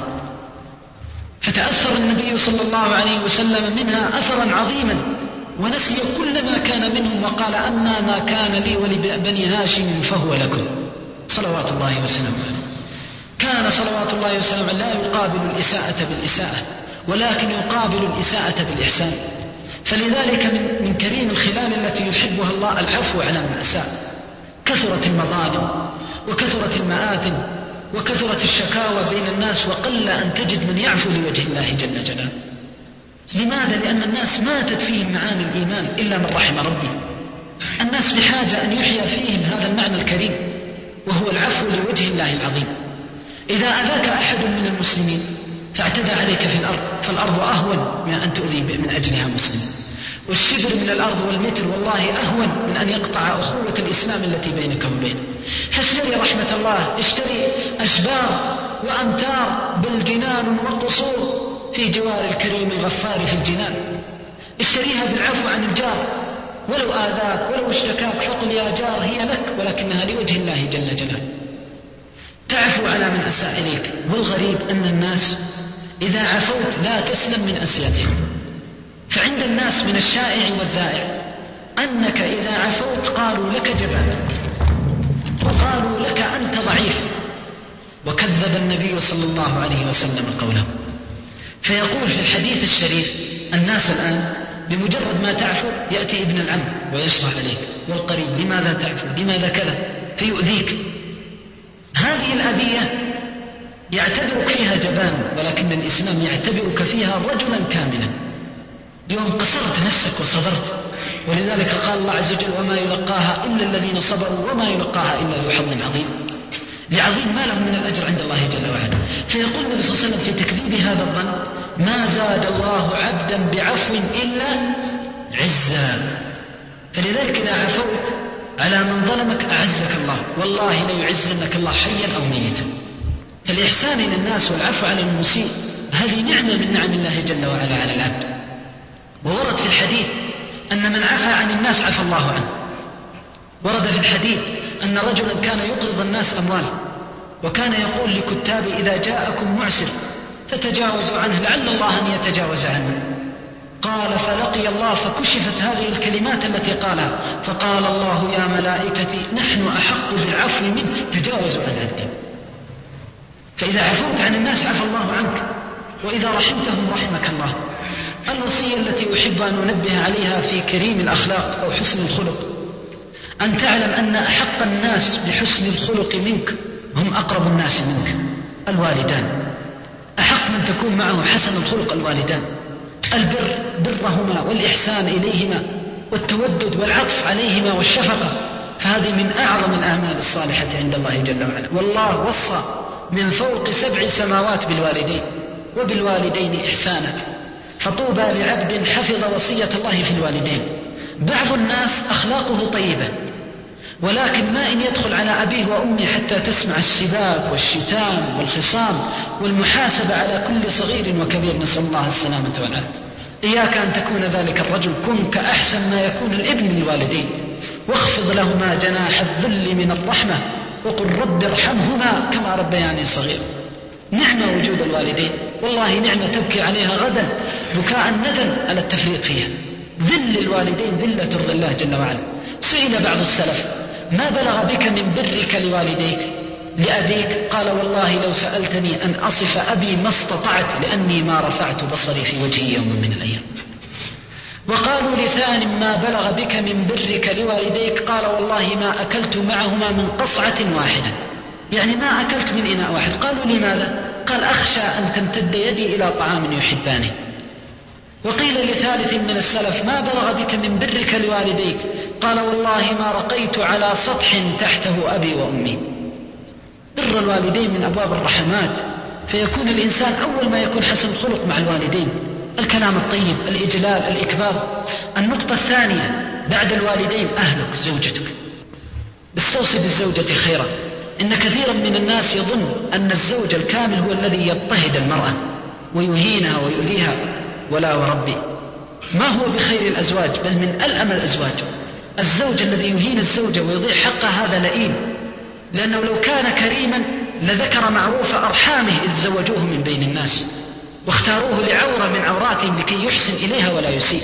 Speaker 1: فتأثر النبي صلى الله عليه وسلم منها أثرا عظيما، ونسي كل ما كان منهم وقال أما ما كان لي ولبني هاشم فهو لكم صلوات الله وسلامه عليه. كان صلوات الله وسلامه لا يقابل الإساءة بالإساءة، ولكن يقابل الإساءة بالإحسان. فلذلك من, من كريم الخلال التي يحبها الله العفو على من أساء. كثرت المظالم وكثرت المآثم وكثرت الشكاوى بين الناس، وقل أن تجد من يعفو لوجه الله جل جلاله. لماذا؟ لأن الناس ماتت فيهم معاني الإيمان إلا من رحم ربي. الناس بحاجة أن يحيى فيهم هذا المعنى الكريم وهو العفو لوجه الله العظيم. إذا أذاك أحد من المسلمين فاعتدى عليك في الأرض فالأرض أهون من أن تؤذي من أجلها مسلم، والشبر من الأرض والمتر والله أهون من أن يقطع أخوة الإسلام التي بينك وبينه. فاشتري رحمة الله، اشتري أشبار وأمتار بل جنان وقصور في جوار الكريم الغفار في الجنان. اشتريها بالعفو عن الجار، ولو آذاك ولو اشتكاك فقل يا جار هي لك ولكنها لوجه الله جل جلاله. تعفو على من أساء إليك. والغريب أن الناس إذا عفوت لا تسلم من أسيادهم. فعند الناس من الشائع والذائع أنك إذا عفوت قالوا لك جبان وقالوا لك أنت ضعيف، وكذب النبي صلى الله عليه وسلم قوله. فيقول في الحديث الشريف الناس الآن بمجرد ما تعفو يأتي ابن العم ويشرح عليك والقريب لماذا تعفو لماذا كذا فيؤذيك. هذه الأذية يعتبرك فيها جبان، ولكن الإسلام يعتبرك فيها رجلا كاملا. يوم قصرت نفسك وصبرت، ولذلك قال الله عز وجل وما يلقاها إلا الذين صبروا وما يلقاها إلا ذو حظ عظيم، لعظيم ما لهم من الأجر عند الله جل وعلا. فيقول النبي صلى الله عليه وسلم في تكذيب هذا الظن ما زاد الله عبدا بعفو إلا عزا. فلذلك إذا عفوت على من ظلمك أعزك الله، والله ليعزنك الله حيا أو ميتا. فالإحسان إلى الناس والعفو على المسيء هذه نعمة من نعم الله جل وعلا على العبد. وورد في الحديث أن من عفى عن الناس عفى الله عنه. ورد في الحديث أن رجلا كان يقرض الناس أمواله، وكان يقول لكتاب إذا جاءكم معسر فتجاوزوا عنه لعل الله أن يتجاوز عنه. قال فلقي الله فكشفت هذه الكلمات التي قالها، فقال الله يا ملائكتي نحن أحق بالعفو منه تجاوزوا عن عبدي. فإذا عفوت عن الناس عفى الله عنك، وإذا رحمتهم رحمك الله. الوصية التي أحب أن أنبه عليها في كريم الأخلاق أو حسن الخلق أن تعلم أن أحق الناس بحسن الخلق منك هم أقرب الناس منك، الوالدان. أحق من تكون معه حسن الخلق الوالدان. البر برهما والإحسان إليهما والتودد والعطف عليهما والشفقة، فهذه من أعظم الأعمال الصالحة عند الله جل وعلا. والله وصى من فوق سبع سماوات بالوالدين وبالوالدين إحسانا، فطوبى لعبد حفظ وصية الله في الوالدين. بعض الناس أخلاقه طيبة، ولكن ما إن يدخل على أبيه وأمه حتى تسمع الشباك والشتام والخصام والمحاسبة على كل صغير وكبير، نسأل الله السلامة والعافية. إياك أن تكون ذلك الرجل، كن كأحسن ما يكون الابن من الوالدين، واخفض لهما جناح الذل من الرحمة وقل رب ارحمهما كما ربياني صغير. نعمة وجود الوالدين، والله نعمة تبكي عليها غدا بكاء ندم على التفريط فيها. ذل الوالدين ذلة ترضي الله جل وعلا. سئل بعض السلف ما بلغ بك من برك لوالديك لأبيك؟ قال والله لو سألتني أن أصف أبي ما استطعت، لأني ما رفعت بصري في وجهي يوم من الأيام. وقالوا لثان ما بلغ بك من برك لوالديك؟ قال والله ما أكلت معهما من قصعة واحدة، يعني ما أكلت من إناء واحد. قالوا لماذا؟ قال أخشى أن تمتد يدي إلى طعام يحبانه. وقيل لثالث من السلف ما بلغ بك من برك لوالديك؟ قال والله ما رقيت على سطح تحته أبي وأمي. بر الوالدين من أبواب الرحمات، فيكون الإنسان أول ما يكون حسن الخلق مع الوالدين، الكلام الطيب، الإجلال، الإكبار. النقطة الثانية بعد الوالدين أهلك، زوجتك. استوصي بالزوجة خيرا، إن كثيرا من الناس يظن أن الزوج الكامل هو الذي يضطهد المرأة ويهينها ويؤذيها، ولا وربي ما هو بخير الأزواج، بل من ألأم الأزواج الزوج الذي يهين الزوجة ويضيع حقها، هذا لئيم. لأنه لو كان كريما لذكر معروف أرحامه إذ زوجوه من بين الناس واختاروه لعورة من عوراتهم لكي يحسن إليها ولا يسيء،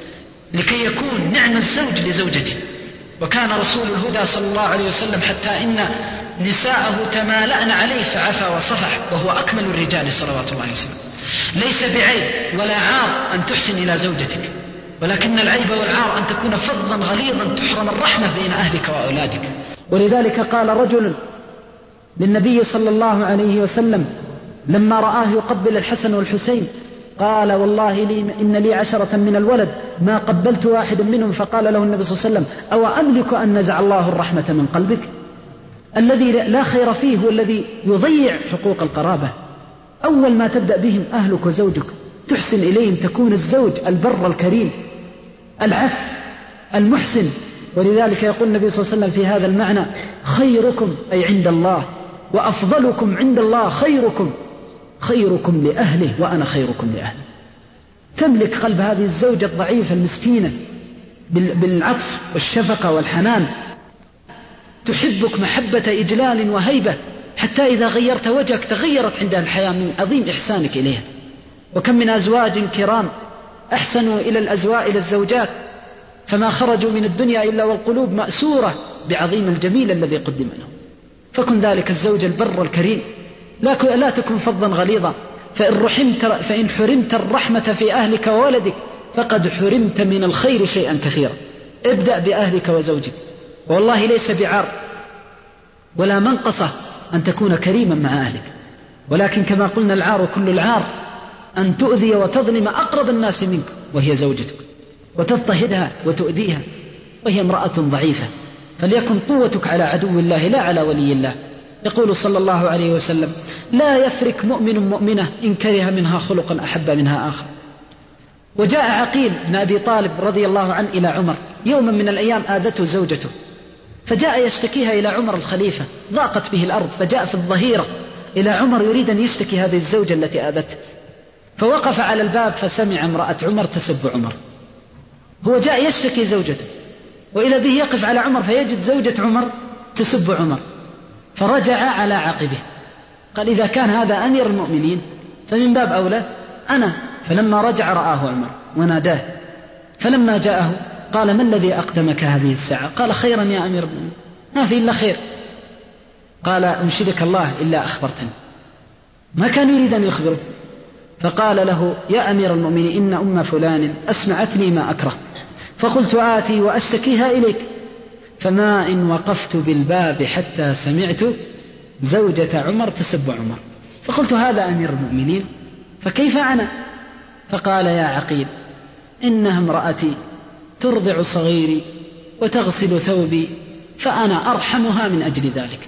Speaker 1: لكي يكون نعم الزوج لزوجته. وكان رسول الهدى صلى الله عليه وسلم حتى إن نساءه تمالأن عليه فعفى وصفح، وهو أكمل الرجال صلوات الله عليه وسلم. ليس بعيب ولا عار أن تحسن إلى زوجتك، ولكن العيب والعار أن تكون فظا غليظا تحرم الرحمة بين أهلك وأولادك. ولذلك قال رجل للنبي صلى الله عليه وسلم لما رآه يقبل الحسن والحسين، قال والله لي إن لي عشرة من الولد ما قبلت واحد منهم. فقال له النبي صلى الله عليه وسلم أو أملك أن نزع الله الرحمة من قلبك؟ الذي لا خير فيه هو الذي يضيع حقوق القرابة. أول ما تبدأ بهم أهلك وزوجك، تحسن إليهم، تكون الزوج البر الكريم العف المحسن. ولذلك يقول النبي صلى الله عليه وسلم في هذا المعنى خيركم أي عند الله وأفضلكم عند الله خيركم خيركم لأهله وأنا خيركم لأهله. تملك قلب هذه الزوجة الضعيفة المسكينة
Speaker 2: بالعطف والشفقة والحنان، تحبك محبة إجلال وهيبة، حتى إذا غيرت وجهك تغيرت عندها الحياة من عظيم إحسانك إليها. وكم من أزواج كرام أحسنوا إلى الأزواج إلى الزوجات فما خرجوا من الدنيا إلا والقلوب مأسورة بعظيم الجميل الذي قدم لهم. فكن ذلك الزوج البر الكريم، لا لا تكن فظا غليظا، فإن, رحمت فإن حرمت الرحمة في أهلك وولدك فقد حرمت من الخير شيئا كثيرا. ابدأ بأهلك وزوجك، والله ليس بعار ولا منقصة أن تكون كريما مع أهلك، ولكن كما قلنا العار كل العار أن تؤذي وتظلم أقرب الناس منك وهي زوجتك، وتضطهدها وتؤذيها وهي امرأة ضعيفة. فليكن قوتك على عدو الله لا على ولي الله. يقول صلى الله عليه وسلم: لا يفرك مؤمن مؤمنة إن كره منها خلقا أحب منها آخر. وجاء عقيل بن أبي طالب رضي الله عنه إلى عمر يوما من الأيام آذته زوجته، فجاء يشتكيها إلى عمر الخليفة، ضاقت به الأرض، فجاء في الظهيرة إلى عمر يريد أن يشتكي هذه الزوجة التي آذته، فوقف على الباب فسمع امرأة عمر تسب عمر. هو جاء يشتكي زوجته، وإذا به يقف على عمر فيجد زوجة عمر تسب عمر، فرجع على عقبه قال: إذا كان هذا أمير المؤمنين فمن باب أولى أنا. فلما رجع رآه عمر وناداه، فلما جاءه قال: ما الذي أقدمك هذه الساعة؟ قال: خيرا يا أمير المؤمنين، ما في إلا خير. قال: أنشدك الله إلا أخبرتني. ما كان يريد أن يخبره، فقال له: يا أمير المؤمنين إن أم فلان أسمعتني ما أكره، فقلت آتي وأشتكيها إليك، فما إن وقفت بالباب حتى سمعت زوجة عمر تسب عمر، فقلت هذا أمير المؤمنين فكيف أنا؟ فقال: يا عقيل إنها امرأتي ترضع صغيري وتغسل ثوبي، فأنا أرحمها من أجل ذلك.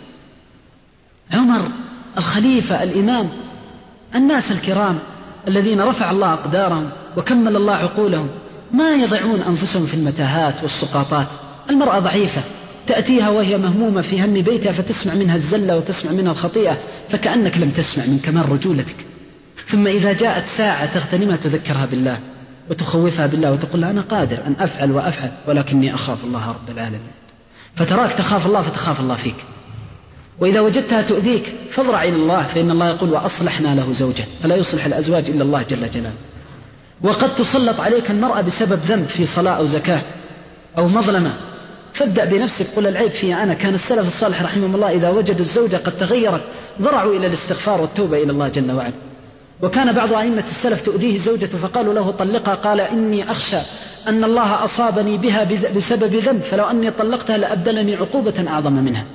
Speaker 2: عمر الخليفة الإمام، الناس الكرام الذين رفع الله أقدارهم وكمل الله عقولهم ما يضعون أنفسهم في المتاهات والسقاطات. المرأة ضعيفة تأتيها وهي مهمومة في هم بيتها فتسمع منها الزلة وتسمع منها الخطيئة فكأنك لم تسمع من كمال رجولتك. ثم إذا جاءت ساعة تغتنمها تذكرها بالله وتخوفها بالله وتقول لها: أنا قادر أن أفعل وأفعل ولكني أخاف الله رب العالمين. فتراك تخاف الله فتخاف الله فيك. وإذا وجدتها تؤذيك فاضرع إلى الله، فإن الله يقول: وأصلحنا له زوجه، فلا يصلح الأزواج إلا الله جل جلاله. وقد تسلط عليك المرأة بسبب ذنب في صلاة أو زكاة أو مظلمة، فابدأ بنفسك، قل العيب في أنا. كان السلف الصالح رحمه الله إذا وجدوا الزوجة قد تغيرت ضرعوا إلى الاستغفار والتوبة إلى الله جل وعلا. وكان بعض أئمة السلف تؤذيه زوجته فقالوا له: طلقها، قال: إني أخشى أن الله أصابني بها بسبب ذنب، فلو أني طلقتها لأبدلني عقوبة أعظم منها.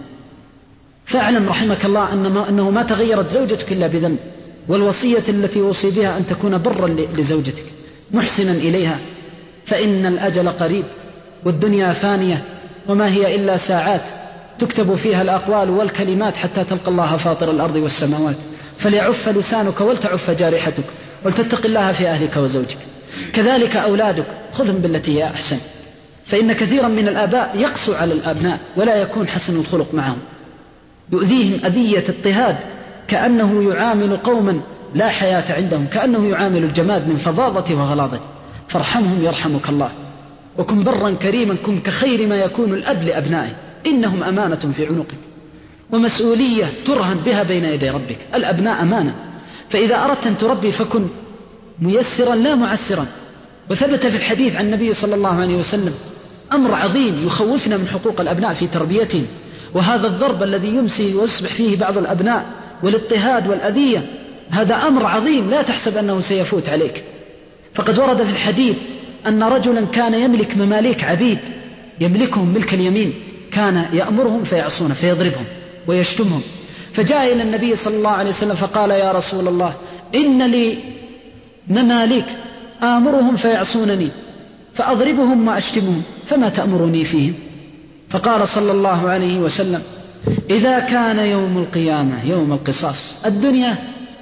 Speaker 2: فاعلم رحمك الله أنه ما تغيرت زوجتك إلا بذنب، والوصية التي وصي بها أن تكون برا لزوجتك محسنا إليها، فإن الأجل قريب والدنيا فانية وما هي إلا ساعات تكتب فيها الأقوال والكلمات حتى تلقى الله فاطر الأرض والسماوات. فليعف لسانك ولتعف جارحتك ولتتق الله في أهلك وزوجك. كذلك أولادك خذهم بالتي هي أحسن، فإن كثيرا من الآباء يقسو على الأبناء ولا يكون حسن الخلق معهم، يؤذيهم أذية اضطهاد كأنه يعامل قوما لا حياة عندهم، كأنه يعامل الجماد من فظاظة وغلاظة. فارحمهم يرحمك الله، وكن برا كريما، كن كخير ما يكون الأب لأبنائه، إنهم أمانة في عنقك ومسؤولية ترهن بها بين يدي ربك. الأبناء أمانة، فإذا أردت أن تربي فكن ميسرا لا معسرا. وثبت في الحديث عن النبي صلى الله عليه وسلم أمر عظيم يخوفنا من حقوق الأبناء في تربيتهم، وهذا الضرب الذي يمسي ويصبح فيه بعض الأبناء والاضطهاد والأذية، هذا أمر عظيم لا تحسب أنه سيفوت عليك. فقد ورد في الحديث أن رجلا كان يملك مماليك عبيد يملكهم ملك اليمين، كان يأمرهم فيعصون فيضربهم ويشتمهم، فجاء إلى النبي صلى الله عليه وسلم فقال: يا رسول الله إن لي مماليك آمرهم فيعصونني فأضربهم وأشتمهم، فما تأمرني فيهم؟ فقال صلى الله عليه وسلم: إذا كان يوم القيامة يوم القصاص، الدنيا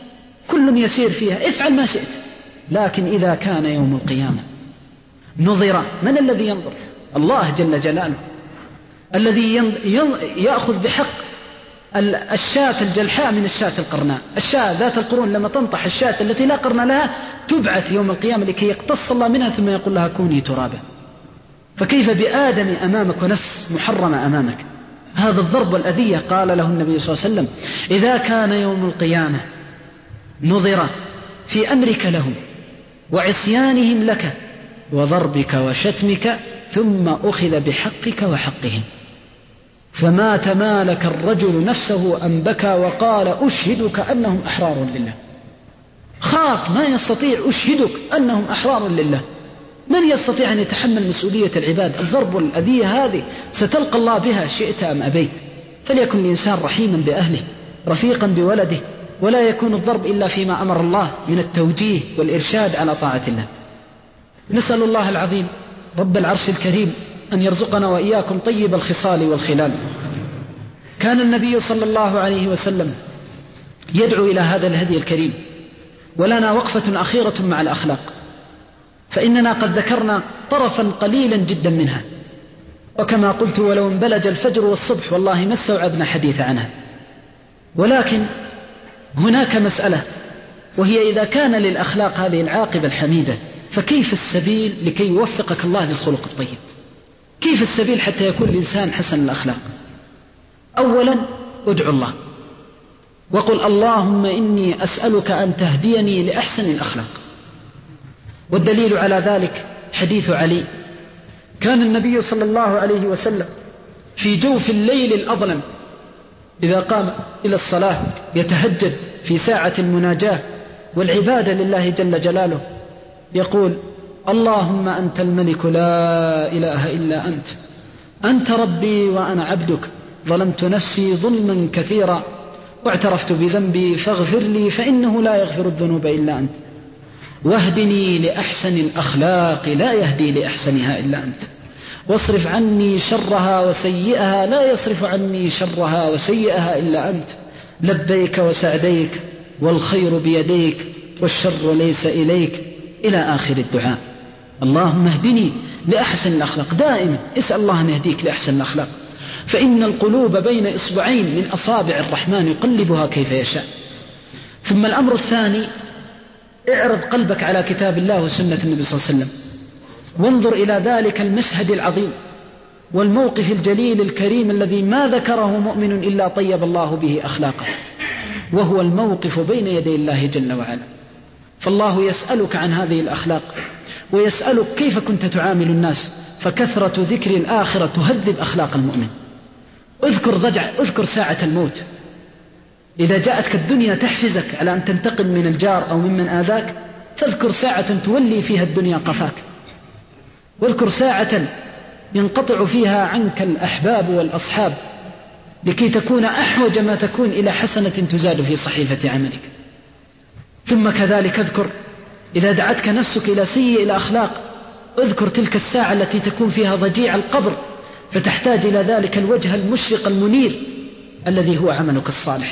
Speaker 2: كل يسير فيها افعل ما شئت، لكن إذا كان يوم القيامة نظر، من الذي ينظر؟ الله جل جلاله، الذي يأخذ بحق الشاة الجلحاء من الشاة القرناء. الشاة ذات القرون لما تنطح الشاة التي لا قرن لها تبعث يوم القيامة لكي يقتص الله منها ثم يقول لها كوني ترابا. فكيف بآدم أمامك ونفس محرمة أمامك؟ هذا الضرب والأذية قال له النبي صلى الله عليه وسلم: إذا كان يوم القيامة نظر في أمرك لهم وعصيانهم لك وضربك وشتمك ثم أخذ بحقك وحقهم، فما تمالك الرجل نفسه أن بكى وقال: أشهدك أنهم أحرار لله. خاف، ما يستطيع. أشهدك أنهم أحرار لله. من يستطيع أن يتحمل مسؤولية العباد؟ الضرب والأذية هذه ستلقى الله بها شئت أم أبيت. فليكن الإنسان رحيما بأهله رفيقا بولده، ولا يكون الضرب إلا فيما أمر الله من التوجيه والإرشاد على طاعة الله. نسأل الله العظيم رب العرش الكريم أن يرزقنا وإياكم طيب الخصال والخلال. كان النبي صلى الله عليه وسلم يدعو إلى هذا الهدي الكريم. ولنا وقفة أخيرة مع الأخلاق، فإننا قد ذكرنا طرفا قليلا جدا منها، وكما قلت ولو انبلج الفجر والصبح والله ما استوعبنا حديث عنها. ولكن هناك مسألة، وهي إذا كان للأخلاق هذه العاقبة الحميدة، فكيف السبيل لكي يوفقك الله للخلق الطيب؟ كيف السبيل حتى يكون الإنسان حسن الأخلاق؟ أولا ادعو الله وقل: اللهم إني أسألك أن تهديني لأحسن الأخلاق. والدليل على ذلك حديث علي. كان النبي صلى الله عليه وسلم في جوف الليل الأظلم إذا قام إلى الصلاة يتهجد في ساعة المناجاة والعبادة لله جل جلاله يقول: اللهم أنت الملك لا إله إلا أنت، أنت ربي وأنا عبدك، ظلمت نفسي ظلما كثيرا واعترفت بذنبي فاغفر لي فإنه لا يغفر الذنوب إلا أنت، واهدني لأحسن الأخلاق لا يهدي لأحسنها إلا أنت، واصرف عني شرها وسيئها لا يصرف عني شرها وسيئها إلا أنت، لبيك وسعديك والخير بيديك والشر ليس إليك، إلى آخر الدعاء. اللهم اهدني لأحسن الأخلاق. دائما اسأل الله أن يهديك لأحسن الأخلاق، فإن القلوب بين إصبعين من أصابع الرحمن يقلبها كيف يشاء. ثم الأمر الثاني: اعرض قلبك على كتاب الله وسنة النبي صلى الله عليه وسلم، وانظر إلى ذلك المشهد العظيم والموقف الجليل الكريم الذي ما ذكره مؤمن إلا طيب الله به أخلاقه، وهو الموقف بين يدي الله جل وعلا. فالله يسألك عن هذه الأخلاق، ويسألك كيف كنت تعامل الناس، فكثرة ذكر الآخرة تهذب أخلاق المؤمن. اذكر ضجع، اذكر ساعة الموت. إذا جاءتك الدنيا تحفزك على أن تنتقم من الجار أو ممن آذاك، فاذكر ساعة تولي فيها الدنيا قفاك، واذكر ساعة ينقطع فيها عنك الأحباب والأصحاب، لكي تكون أحوج ما تكون إلى حسنة تزاد في صحيفة عملك. ثم كذلك اذكر إذا دعتك نفسك إلى سيء الأخلاق، اذكر تلك الساعة التي تكون فيها ضجيع القبر، فتحتاج إلى ذلك الوجه المشرق المنير الذي هو عملك الصالح.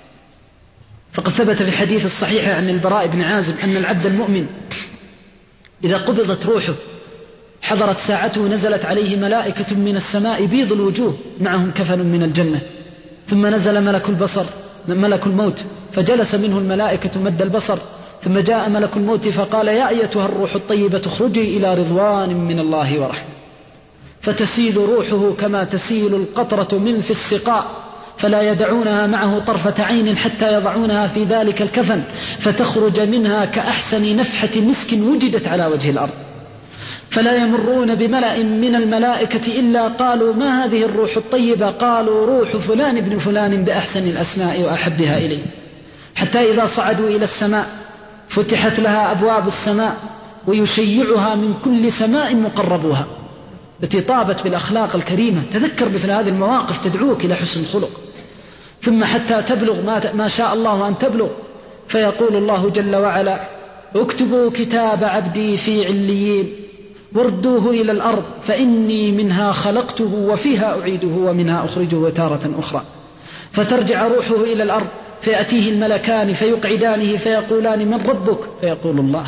Speaker 2: فقد ثبت في الحديث الصحيح عن البراء بن عازب أن العبد المؤمن إذا قبضت روحه حضرت ساعته نزلت عليه ملائكة من السماء بيض الوجوه معهم كفن من الجنة، ثم نزل ملك البصر ملك الموت فجلس منه الملائكة مد البصر، ثم جاء ملك الموت فقال: يا أيتها الروح الطيبة اخرجي إلى رضوان من الله ورحمة، فتسيل روحه كما تسيل القطرة من في السقاء، فلا يدعونها معه طرفة عين حتى يضعونها في ذلك الكفن، فتخرج منها كأحسن نفحة مسك وجدت على وجه الأرض، فلا يمرون بملأ من الملائكة إلا قالوا: ما هذه الروح الطيبة؟ قالوا: روح فلان ابن فلان بأحسن الأسماء وأحبها إليه، حتى إذا صعدوا إلى السماء فتحت لها أبواب السماء ويشيعها من كل سماء مقربوها، التي طابت بالأخلاق الكريمة. تذكر مثل هذه المواقف تدعوك إلى حسن الخلق. ثم حتى تبلغ ما شاء الله أن تبلغ، فيقول الله جل وعلا: اكتبوا كتاب عبدي في عليين وردوه إلى الأرض فإني منها خلقته وفيها أعيده ومنها أخرجه تارة أخرى. فترجع روحه إلى الأرض فيأتيه الملكان فيقعدانه فيقولان: من ربك؟ فيقول: الله.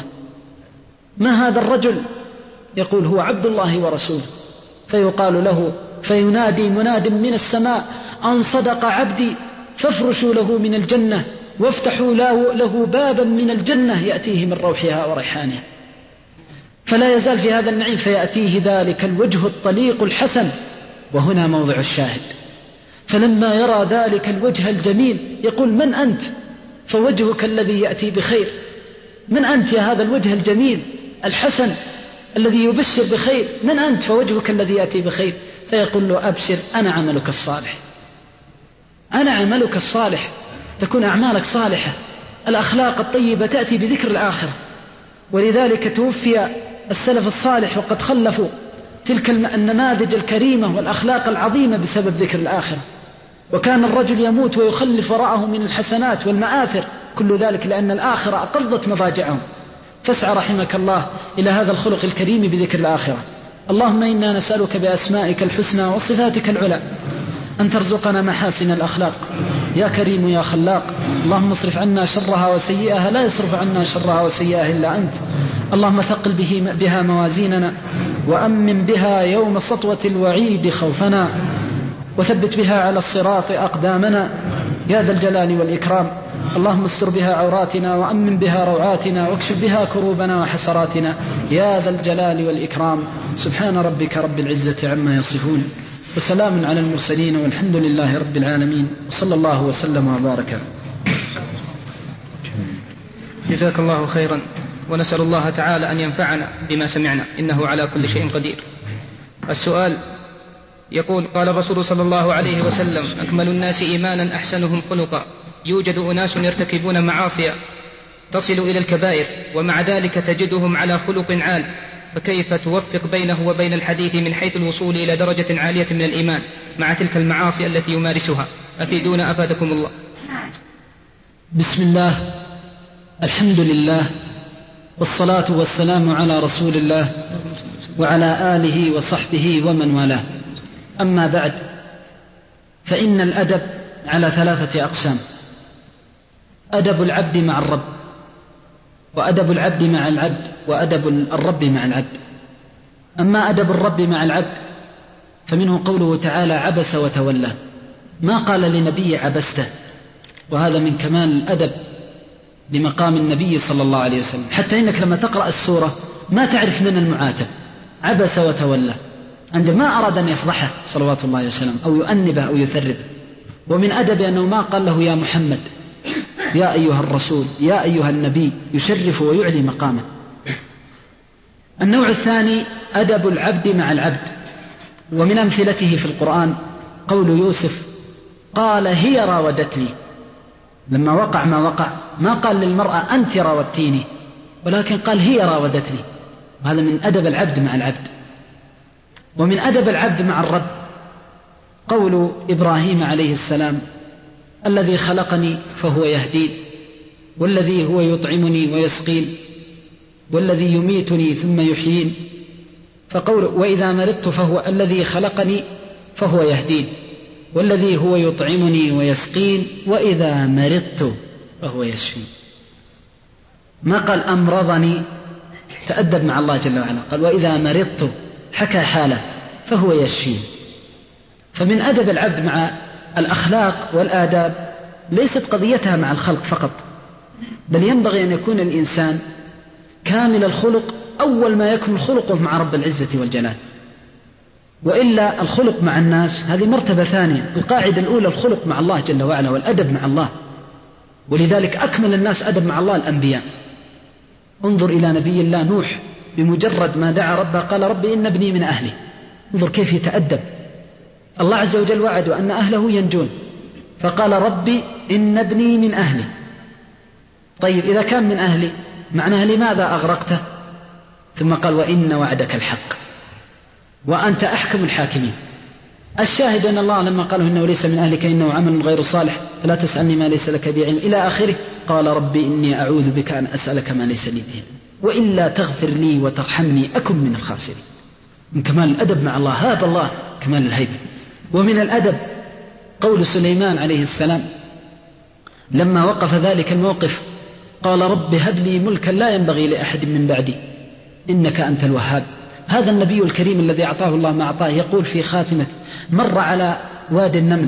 Speaker 2: ما هذا الرجل؟ يقول: هو عبد الله ورسوله. فيقال له، فينادي مناد من السماء: أن صدق عبدي، فافرشوا له من الجنة وافتحوا له بابا من الجنة يأتيه من روحها وريحانها. فلا يزال في هذا النعيم، فيأتيه ذلك الوجه الطليق الحسن، وهنا موضع الشاهد. فلما يرى ذلك الوجه الجميل يقول: من أنت؟ فوجهك الذي يأتي بخير. من أنت يا هذا الوجه الجميل الحسن الذي يبشر بخير؟ من أنت؟ فوجهك الذي يأتي بخير. فيقول له: أبشر، أنا عملك الصالح، أنا عملك الصالح. تكون أعمالك صالحة، الأخلاق الطيبة تأتي بذكر الآخرة. ولذلك توفي السلف الصالح وقد خلفوا تلك النماذج الكريمة والأخلاق العظيمة بسبب ذكر الآخرة. وكان الرجل يموت ويخلف وراءه من الحسنات والمآثر، كل ذلك لأن الآخرة أقضت مضاجعهم. فاسعى رحمك الله إلى هذا الخلق الكريم بذكر الآخرة. اللهم إنا نسألك بأسمائك الحسنى وصفاتك العلى أن ترزقنا محاسن الأخلاق يا كريم يا خلاق. اللهم اصرف عنا شرها وسيئها، لا يصرف عنا شرها وسيئها إلا أنت. اللهم ثقل به بها موازيننا، وأمن بها يوم سطوة الوعيد خوفنا، وثبت بها على الصراط أقدامنا يا ذا الجلال والإكرام. اللهم استر بها عوراتنا، وأمن بها روعاتنا، واكشف بها كروبنا وحسراتنا يا ذا الجلال والإكرام. سبحان ربك رب العزة عما يصفون، وسلام على المرسلين، والحمد لله رب العالمين، وصلى الله وسلم وبارك.
Speaker 3: جزاك الله خيرا، ونسأل الله تعالى أن ينفعنا بما سمعنا، إنه على كل شيء قدير. السؤال يقول: قال الرسول صلى الله عليه وسلم: أكمل الناس إيمانا أحسنهم خلقا. يوجد أناس يرتكبون معاصي تصل إلى الكبائر، ومع ذلك تجدهم على خلق عال، فكيف توفق بينه وبين الحديث من حيث الوصول إلى درجة عالية من الإيمان مع تلك المعاصي التي يمارسها؟ أفيدونا أفادكم الله.
Speaker 2: بسم الله، الحمد لله، والصلاة والسلام على رسول الله وعلى آله وصحبه ومن والاه. أما بعد، فإن الأدب على ثلاثة أقسام: أدب العبد مع الرب، وأدب العبد مع العبد، وأدب الرب مع العبد. أما أدب الرب مع العبد فمنه قوله تعالى: عبس وتولى، ما قال لنبي عبسته، وهذا من كمال الأدب بمقام النبي صلى الله عليه وسلم، حتى إنك لما تقرأ السورة ما تعرف من المعاتب. عبس وتولى، عندما ما أراد أن يفضحه صلوات الله وسلم أو يؤنبه أو يثربه. ومن أدب أنه ما قال له يا محمد، يا أيها الرسول، يا أيها النبي، يشرف ويعلي مقامه. النوع الثاني أدب العبد مع العبد، ومن أمثلته في القرآن قول يوسف: قال هي راودتني. لما وقع ما وقع ما قال للمرأة أنت راودتيني، ولكن قال هي راودتني. وهذا من أدب العبد مع العبد. ومن أدب العبد مع الرب قول إبراهيم عليه السلام: الذي خلقني فهو يهدين، والذي هو يطعمني ويسقين، والذي يميتني ثم يحيين. فقول وإذا مرضت فهو الذي خلقني فهو يهدين، والذي هو يطعمني ويسقين، وإذا مرضت فهو يشفين. ما قال أمرضني، تأدب مع الله جل وعلا، قال وإذا مرضت، حكى حاله فهو يشفين. فمن أدب العبد مع الأخلاق والآداب ليست قضيتها مع الخلق فقط، بل ينبغي أن يكون الإنسان كامل الخلق أول ما يكون خلقه مع رب العزة والجلال، وإلا الخلق مع الناس هذه مرتبة ثانية. القاعدة الأولى الخلق مع الله جل وعلا والأدب مع الله، ولذلك أكمل الناس أدب مع الله الأنبياء. انظر إلى نبي الله نوح، بمجرد ما دعا ربه قال ربي إن ابني من أهلي. انظر كيف يتأدب. الله عز وجل وعد أن أهله ينجون، فقال ربي إن ابني من أهلي. طيب إذا كان من أهلي معناها لماذا أغرقته؟ ثم قال وإن وعدك الحق وأنت أحكم الحاكمين. الشاهد أن الله لما قاله إنه ليس من أهلك إنه عمل غير صالح فلا تسألني ما ليس لك به علم إلى آخره، قال ربي إني أعوذ بك أن أسألك ما ليس لي به، وإلا تغفر لي وترحمني أكن من الخاسرين. من كمال الأدب مع الله هاب الله كمال الهيبة. ومن الأدب قول سليمان عليه السلام لما وقف ذلك الموقف قال رب هب لي ملكا لا ينبغي لأحد من بعدي إنك أنت الوهاب. هذا النبي الكريم الذي أعطاه الله ما أعطاه يقول في خاتمة مر على وادي النمل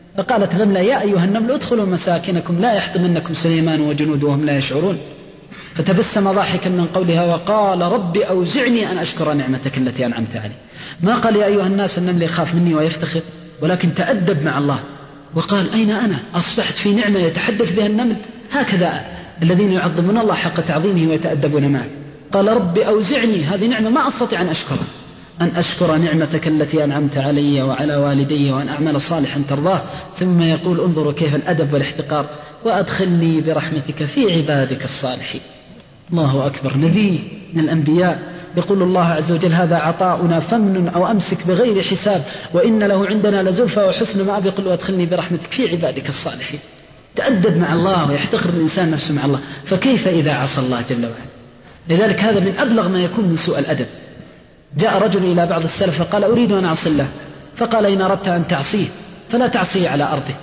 Speaker 2: فقالت نملة يا أيها النمل ادخلوا مساكنكم لا يحطمنكم سليمان وجنوده وهم لا يشعرون. فتبسم ضاحكا من قولها وقال رب أوزعني أن أشكر نعمتك التي أنعمت علي. ما قال يا أيها الناس النمل يخاف مني ويفتخر، ولكن تأدب مع الله وقال أين أنا أصبحت في نعمة يتحدث بها النمل. هكذا الذين يعظمون الله حق تعظيمه ويتأدبون معه. قال رب أوزعني، هذه نعمة ما أستطيع أن أشكرها، أن أشكر نعمتك التي أنعمت علي وعلى والدي وأن أعمل صالحا ترضاه. ثم يقول انظروا كيف الأدب والاحتقار، وأدخلني برحمتك في عبادك الصالحين. الله أكبر، نبي من الأنبياء يقول الله عز وجل هذا عطاؤنا فمن أو أمسك بغير حساب وإن له عندنا لزلفى وحسن مآب، يقول وأدخلني برحمتك في عبادك الصالحين. تأدب مع الله ويحتقر الإنسان نفسه مع الله، فكيف إذا عصى الله جل وعلا؟ لذلك هذا من أبلغ ما يكون من سوء الأدب. جاء رجل إلى بعض السلف فقال أريد أن أعصي الله، فقال إن أردت أن تعصيه فلا تعصيه على أرضه.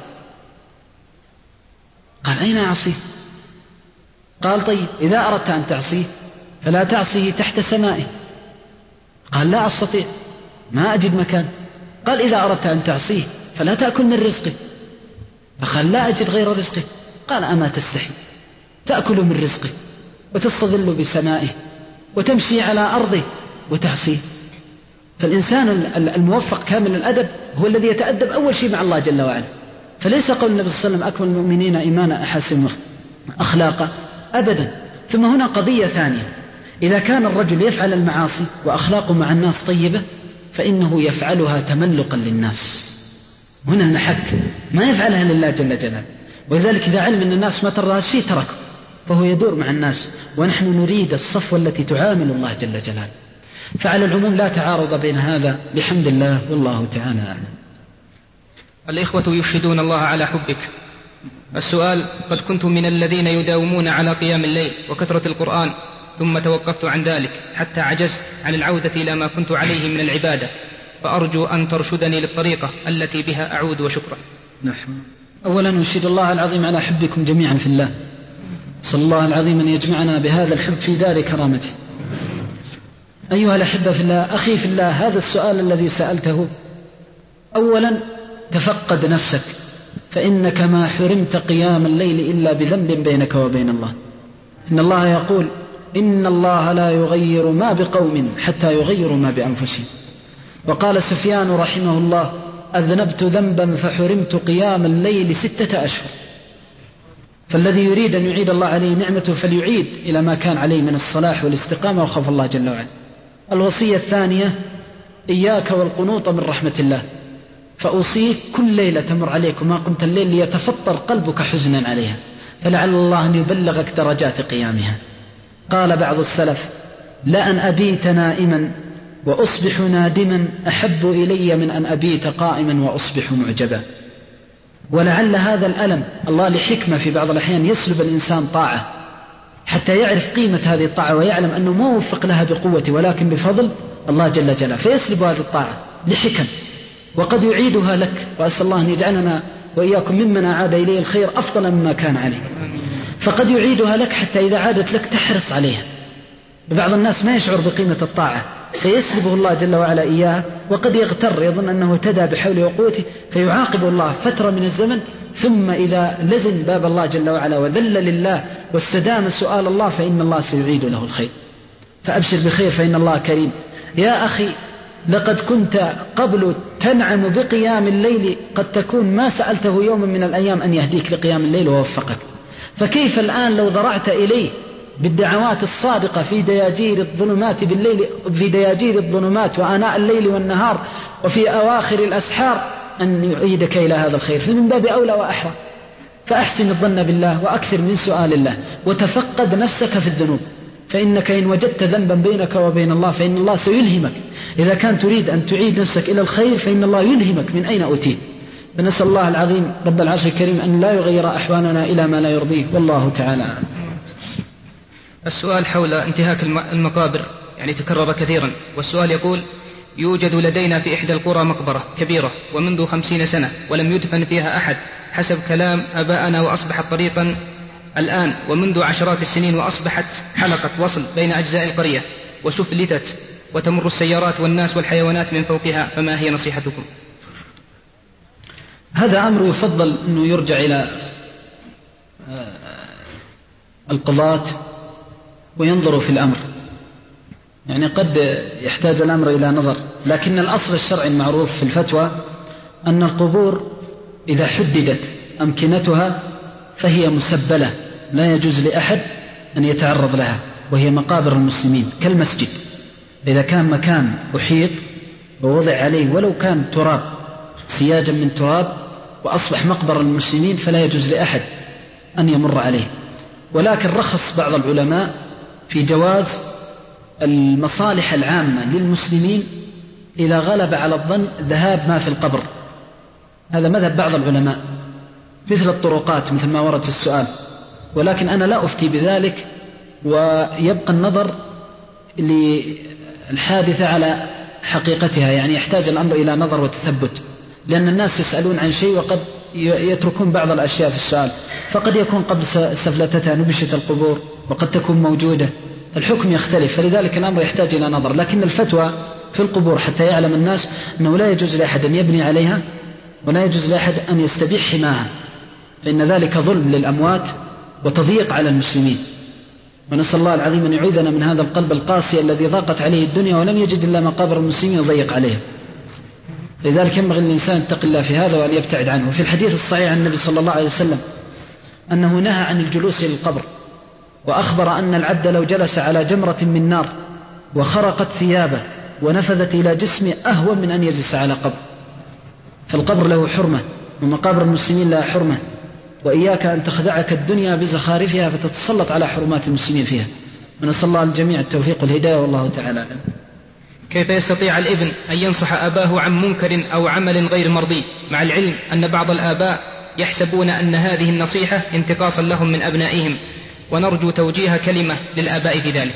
Speaker 2: قال أين أعصيه؟ قال طيب إذا أردت أن تعصيه فلا تعصيه تحت سمائه. قال لا أستطيع، ما أجد مكان. قال إذا أردت أن تعصيه فلا تأكل من رزقه. فقال لا أجد غير رزقه. قال أما تستحي تأكل من رزقه وتستظل بسمائه وتمشي على أرضه وتعصيه؟ فالإنسان الموفق كامل الأدب هو الذي يتأدب أول شيء مع الله جل وعلا. فليس قول النبي صلى الله عليه وسلم أكمل المؤمنين إيمانا أحسن أخلاقا أبدا. ثم هنا قضية ثانية، إذا كان الرجل يفعل المعاصي وأخلاقه مع الناس طيبة فإنه يفعلها تملقا للناس. هنا المحك، ما يفعلها لله جل جلاله. ولذلك إذا علم أن الناس ما ترى الشيء تركه، فهو يدور مع الناس، ونحن نريد الصفوة التي تعامل الله جل جلاله. فعلى العموم لا تعارض بين هذا بحمد الله، والله تعالى أعلم.
Speaker 3: الإخوة يشهدون الله على حبك. السؤال: قد كنت من الذين يداومون على قيام الليل وكثرة القرآن، ثم توقفت عن ذلك حتى عجزت عن العودة إلى ما كنت عليه من العبادة، فأرجو أن ترشدني للطريقة التي بها أعود وشكرا.
Speaker 2: نحن أولا نشهد الله العظيم على حبكم جميعا في الله، صلى الله العظيم أن يجمعنا بهذا الحب في دار كرامته. أيها الأحبة في الله، أخي في الله، هذا السؤال الذي سألته أولا تفقد نفسك، فإنك ما حرمت قيام الليل إلا بذنب بينك وبين الله. إن الله يقول إن الله لا يغير ما بقوم حتى يغيروا ما بأنفسهم. وقال سفيان رحمه الله: أذنبت ذنبا فحرمت قيام الليل ستة أشهر. فالذي يريد أن يعيد الله عليه نعمته فليعيد إلى ما كان عليه من الصلاح والاستقامة وخوف الله جل وعلا. الوصية الثانية: إياك والقنوط من رحمة الله، فأوصيك كل ليلة تمر عليك وما قمت الليل ليتفطر قلبك حزنا عليها، فلعل الله أن يبلغك درجات قيامها. قال بعض السلف: لأن أبيت نائما وأصبح نادما أحب إلي من أن أبيت قائما وأصبح معجبا. ولعل هذا الألم الله لحكمة في بعض الأحيان يسلب الإنسان طاعة حتى يعرف قيمة هذه الطاعة ويعلم أنه ما وفق لها بقوته ولكن بفضل الله جل جلاله، فيسلب هذه الطاعة لحكم، وقد يعيدها لك. وأسأل الله أن يجعلنا وإياكم ممن أعاد إليه الخير أفضل مما كان عليه. فقد يعيدها لك حتى إذا عادت لك تحرص عليها. بعض الناس ما يشعر بقيمة الطاعة فيسلبه الله جل وعلا إياها، وقد يغتر يظن أنه اهتدى بحوله وقوته فيعاقب الله فترة من الزمن، ثم إذا لزم باب الله جل وعلا وذل لله واستدام سؤال الله فإن الله سيعيد له الخير. فأبشر بخير فإن الله كريم. يا أخي، لقد كنت قبل تنعم بقيام الليل، قد تكون ما سألته يوم من الأيام أن يهديك لقيام الليل ووفقك، فكيف الآن لو ضرعت إليه بالدعوات الصادقة في دياجير الظلمات بالليل، في دياجير الظلمات وآناء الليل والنهار وفي أواخر الأسحار أن يعيدك إلى هذا الخير؟ فمن باب أولى وأحرى. فأحسن الظن بالله وأكثر من سؤال الله، وتفقد نفسك في الذنوب، فإنك إن وجدت ذنبا بينك وبين الله فإن الله سيلهمك. إذا كان تريد أن تعيد نفسك إلى الخير فإن الله يلهمك من أين أتيت. فنسأل الله العظيم رب العرش الكريم أن لا يغير أحوالنا إلى ما لا يرضيه، والله تعالى أعلم.
Speaker 3: السؤال حول انتهاك المقابر يعني تكرر كثيرا، والسؤال يقول: يوجد لدينا في إحدى القرى مقبرة كبيرة ومنذ خمسين سنة ولم يدفن فيها أحد حسب كلام أبائنا، وأصبحت طريقا الآن ومنذ عشرات السنين، وأصبحت حلقة وصل بين أجزاء القرية وسفلتت وتمر السيارات والناس والحيوانات من فوقها، فما هي نصيحتكم؟
Speaker 2: هذا أمر يفضل أنه يرجع إلى القضاة وينظروا في الأمر، يعني قد يحتاج الأمر إلى نظر، لكن الأصل الشرعي المعروف في الفتوى أن القبور إذا حددت أمكنتها فهي مسبلة لا يجوز لأحد أن يتعرض لها، وهي مقابر المسلمين كالمسجد. إذا كان مكان أحيط ووضع عليه ولو كان تراب سياجا من تراب وأصبح مقبر المسلمين فلا يجوز لأحد أن يمر عليه. ولكن رخص بعض العلماء في جواز المصالح العامة للمسلمين إذا غلب على الظن ذهاب ما في القبر، هذا مذهب بعض العلماء، مثل الطرقات مثل ما ورد في السؤال، ولكن أنا لا أفتي بذلك، ويبقى النظر للحادثة على حقيقتها، يعني يحتاج الأمر إلى نظر وتثبت، لأن الناس يسألون عن شيء وقد يتركون بعض الأشياء في السؤال، فقد يكون قبل سفلتها نبشت القبور وقد تكون موجودة، الحكم يختلف، فلذلك الأمر يحتاج إلى نظر. لكن الفتوى في القبور حتى يعلم الناس أنه لا يجوز لأحد أن يبني عليها ولا يجوز لأحد أن يستبيح حماها، فإن ذلك ظلم للأموات وتضييق على المسلمين، ونسأل الله العظيم أن يعيذنا من هذا القلب القاسي الذي ضاقت عليه الدنيا ولم يجد إلا مقابر المسلمين يضيق عليه. لذلك ينبغي الإنسان يتقي الله في هذا وأن يبتعد عنه. وفي الحديث الصحيح عن النبي صلى الله عليه وسلم أنه نهى عن الجلوس للقبر، وأخبر أن العبد لو جلس على جمرة من نار وخرقت ثيابه ونفذت إلى جسمه أهون من أن يجلس على قبر. فالقبر له حرمة ومقابر المسلمين لها حرمة، وإياك أن تخدعك الدنيا بزخارفها فتتسلط على حرمات المسلمين فيها. ونسأل الله الجميع التوفيق والهداية، والله تعالى.
Speaker 3: كيف يستطيع الابن أن ينصح أباه عن منكر أو عمل غير مرضي، مع العلم أن بعض الآباء يحسبون أن هذه النصيحة انتقاصا لهم من أبنائهم، ونرجو توجيه كلمة للآباء في ذلك؟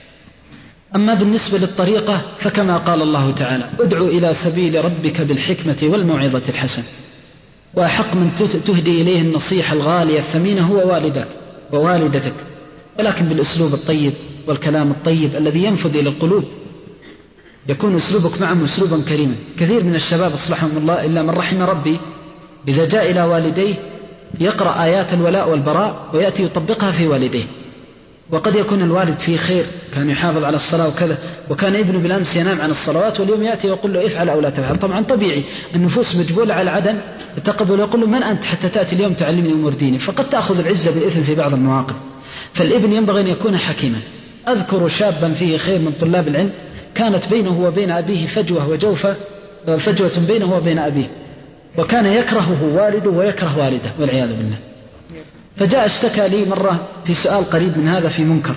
Speaker 2: أما بالنسبة للطريقة فكما قال الله تعالى: ادعو إلى سبيل ربك بالحكمة والموعظة الحسنة، وأحق من تهدي إليه النصيحة الغالية الثمينة هو والدك ووالدتك، ولكن بالأسلوب الطيب والكلام الطيب الذي ينفذ إلى القلوب، يكون أسلوبك معهم أسلوبا كريما. كثير من الشباب أصلحهم الله إلا من رحم ربي إذا جاء إلى والديه يقرأ آيات الولاء والبراء ويأتي يطبقها في والديه، وقد يكون الوالد فيه خير، كان يحافظ على الصلاة وكذا، وكان ابنه بالأمس ينام عن الصلوات واليوم يأتي ويقول له افعل أو لا تفعل. طبعا طبيعي النفوس مجبولة على عدم التقبل، ويقول له من أنت حتى تأتي اليوم تعلمني أمور ديني، فقد تأخذ العزة بالإثم في بعض المواقف. فالابن ينبغي أن يكون حكيما. أذكر شابا فيه خير من طلاب العلم كانت بينه وبين أبيه فجوة وجوفة فجوة بينه وبين أبيه، وكان يكرهه والده ويكره والده والعياذ بالله. فجاء اشتكى لي مرة في سؤال قريب من هذا في منكر،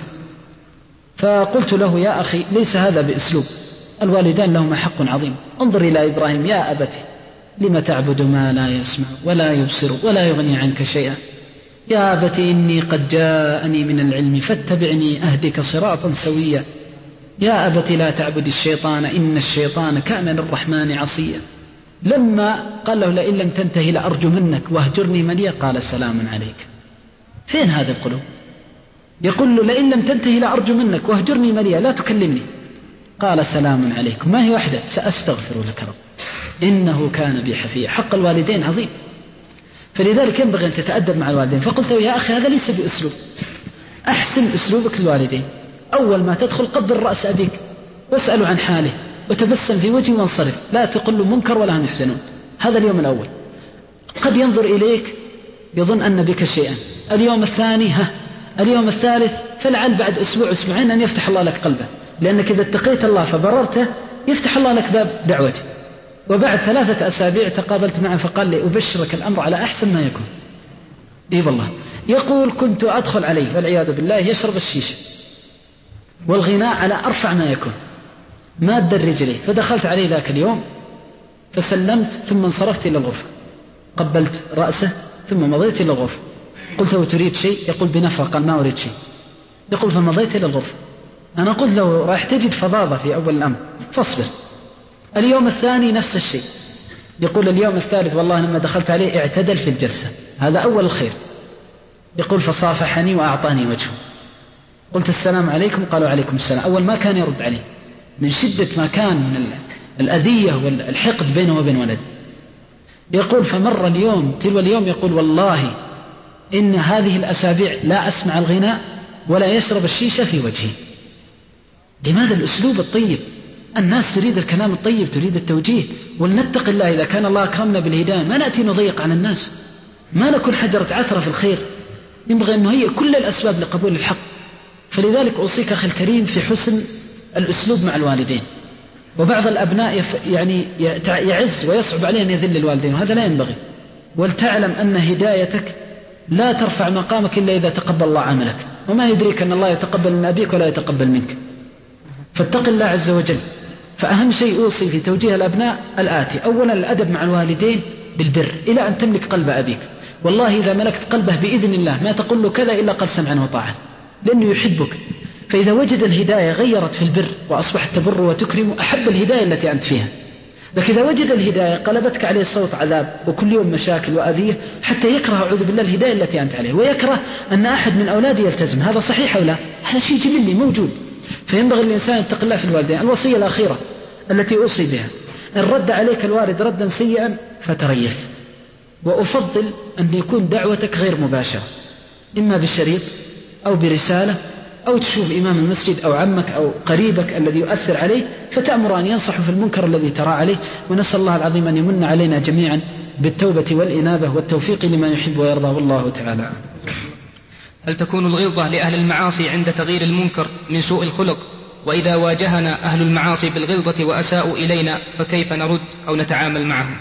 Speaker 2: فقلت له: يا أخي ليس هذا بأسلوب، الوالدان لهما حق عظيم. انظر إلى إبراهيم: يا أبتي لم تعبد ما لا يسمع ولا يبصر ولا يغني عنك شيئا، يا أبتي إني قد جاءني من العلم فاتبعني أهدك صراطا سويا، يا أبتي لا تعبد الشيطان إن الشيطان كان للرحمن عصيا. لما قال له: لئن لم تنتهي لأرجمنك واهجرني مليا، قال: سلام عليك. فين هذه القلوب؟ يقول له: لئن لم تنتهي لأرجمنك واهجرني مليا، لا تكلمني. قال: سلام عليكم. ما هي وحده؟ سأستغفر لك رب إنه كان بي حفيا. حق الوالدين عظيم، فلذلك ينبغي أن تتأدب مع الوالدين. فقلت له: يا أخي هذا ليس بأسلوب، أحسن أسلوبك للوالدين. أول ما تدخل قبل رأس أبيك واسأله عن حاله وتبسم في وجهه وانصرف، لا تقل له منكر ولا هم يحزنون. هذا اليوم الأول. قد ينظر إليك يظن أن بك شيئا، اليوم الثاني ها، اليوم الثالث، فلعل بعد أسبوع أسبوعين أن يفتح الله لك قلبه، لأنك إذا اتقيت الله فبررته يفتح الله لك باب دعوته. وبعد ثلاثة أسابيع تقابلت معه فقال لي: أبشرك الأمر على أحسن ما يكون. إي والله. يقول: كنت أدخل عليه والعياذ بالله يشرب الشيشة والغناء على أرفع ما يكون، ما أدر رجلي، فدخلت عليه ذاك اليوم فسلمت ثم انصرفت إلى الغرفة، قبلت رأسه ثم مضيت إلى الغرفة. قلت له: تريد شيء؟ يقول: بنفرة. قال: ما أريد شيء. يقول: فمضيت إلى الغرفة. أنا قلت له: راح تجد فظاظة في أول الأمر فاصبر. اليوم الثاني نفس الشيء. يقول: اليوم الثالث والله لما دخلت عليه اعتدل في الجلسة، هذا أول الخير. يقول: فصافحني وأعطاني وجهه. قلت: السلام عليكم. قالوا: عليكم السلام. أول ما كان يرد عليه من شدة ما كان من الأذية والحقد بينه وبين ولده. يقول: فمر اليوم تلو اليوم، يقول: والله إن هذه الأسابيع لا أسمع الغناء ولا يشرب الشيشة في وجهه. لماذا الأسلوب الطيب؟ الناس تريد الكلام الطيب، تريد التوجيه. ولنتق الله إذا كان الله أكرمنا بالهداية، ما نأتي نضيق على الناس، ما نكون حجرة عثرة في الخير، ينبغي أن نهيئ كل الأسباب لقبول الحق. فلذلك أوصيك أخي الكريم في حسن الأسلوب مع الوالدين. وبعض الأبناء يعني يعز ويصعب عليه أن يذل الوالدين، وهذا لا ينبغي. ولتعلم أن هدايتك لا ترفع مقامك إلا إذا تقبل الله عملك، وما يدريك أن الله يتقبل من أبيك ولا يتقبل منك. فاتق الله عز وجل. فأهم شيء أوصي في توجيه الأبناء الآتي: أولا الأدب مع الوالدين بالبر إلى أن تملك قلب أبيك. والله إذا ملكت قلبه بإذن الله ما تقول له كذا إلا قال سمعا وطاعة، لأنه يحبك. فإذا وجد الهداية غيرت في البر وأصبحت تبر وتكرم، أحب الهداية التي أنت فيها. لكن إذا وجد الهداية قلبتك عليه الصوت عذاب وكل يوم مشاكل وأذية، حتى يكره أعوذ بالله الهداية التي أنت عليه، ويكره أن أحد من أولاده يلتزم. هذا صحيح أو لا؟ هذا شيء جبلي موجود. فينبغي الإنسان يتقي الله في الوالدين. الوصية الأخيرة التي أوصي بها: إن رد عليك الوالد ردا سيئا فتريث. وأفضل أن يكون دعوتك غير مباشرة، إما بشريط أو برسالة، أو تشوف إمام المسجد أو عمك أو قريبك الذي يؤثر عليه فتأمر أن ينصح في المنكر الذي ترى عليه. ونسأل الله العظيم أن يمن علينا جميعا بالتوبة والإنابة والتوفيق لما يحب ويرضى، والله تعالى.
Speaker 3: هل تكون الغلظة لأهل المعاصي عند تغيير المنكر من سوء الخلق؟ وإذا واجهنا أهل المعاصي بالغلظة وأساءوا إلينا فكيف نرد أو نتعامل معهم؟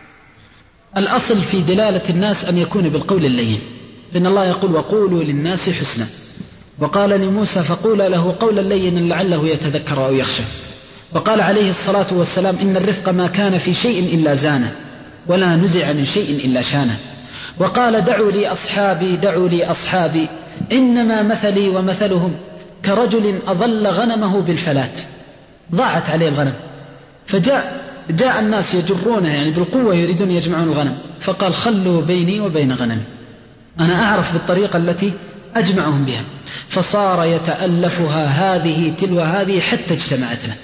Speaker 2: الأصل في دلالة الناس أن يكون بالقول اللين، إن الله يقول: وقولوا للناس حسنا. وقال لموسى: فقول له قولا لينا لعله يتذكر أو يخشى. وقال عليه الصلاة والسلام: إن الرفق ما كان في شيء إلا زانه، ولا نزع من شيء إلا شانه. وقال: دعوا لي أصحابي دعوا لي أصحابي إنما مثلي ومثلهم كرجل أضل غنمه بالفلات، ضاعت عليه الغنم، فجاء جاء الناس يجرونه يعني بالقوة يريدون يجمعون الغنم، فقال: خلوا بيني وبين غنمي، أنا أعرف بالطريقة التي أجمعهم بها. فصار يتألفها هذه تلو هذه حتى اجتمعت له،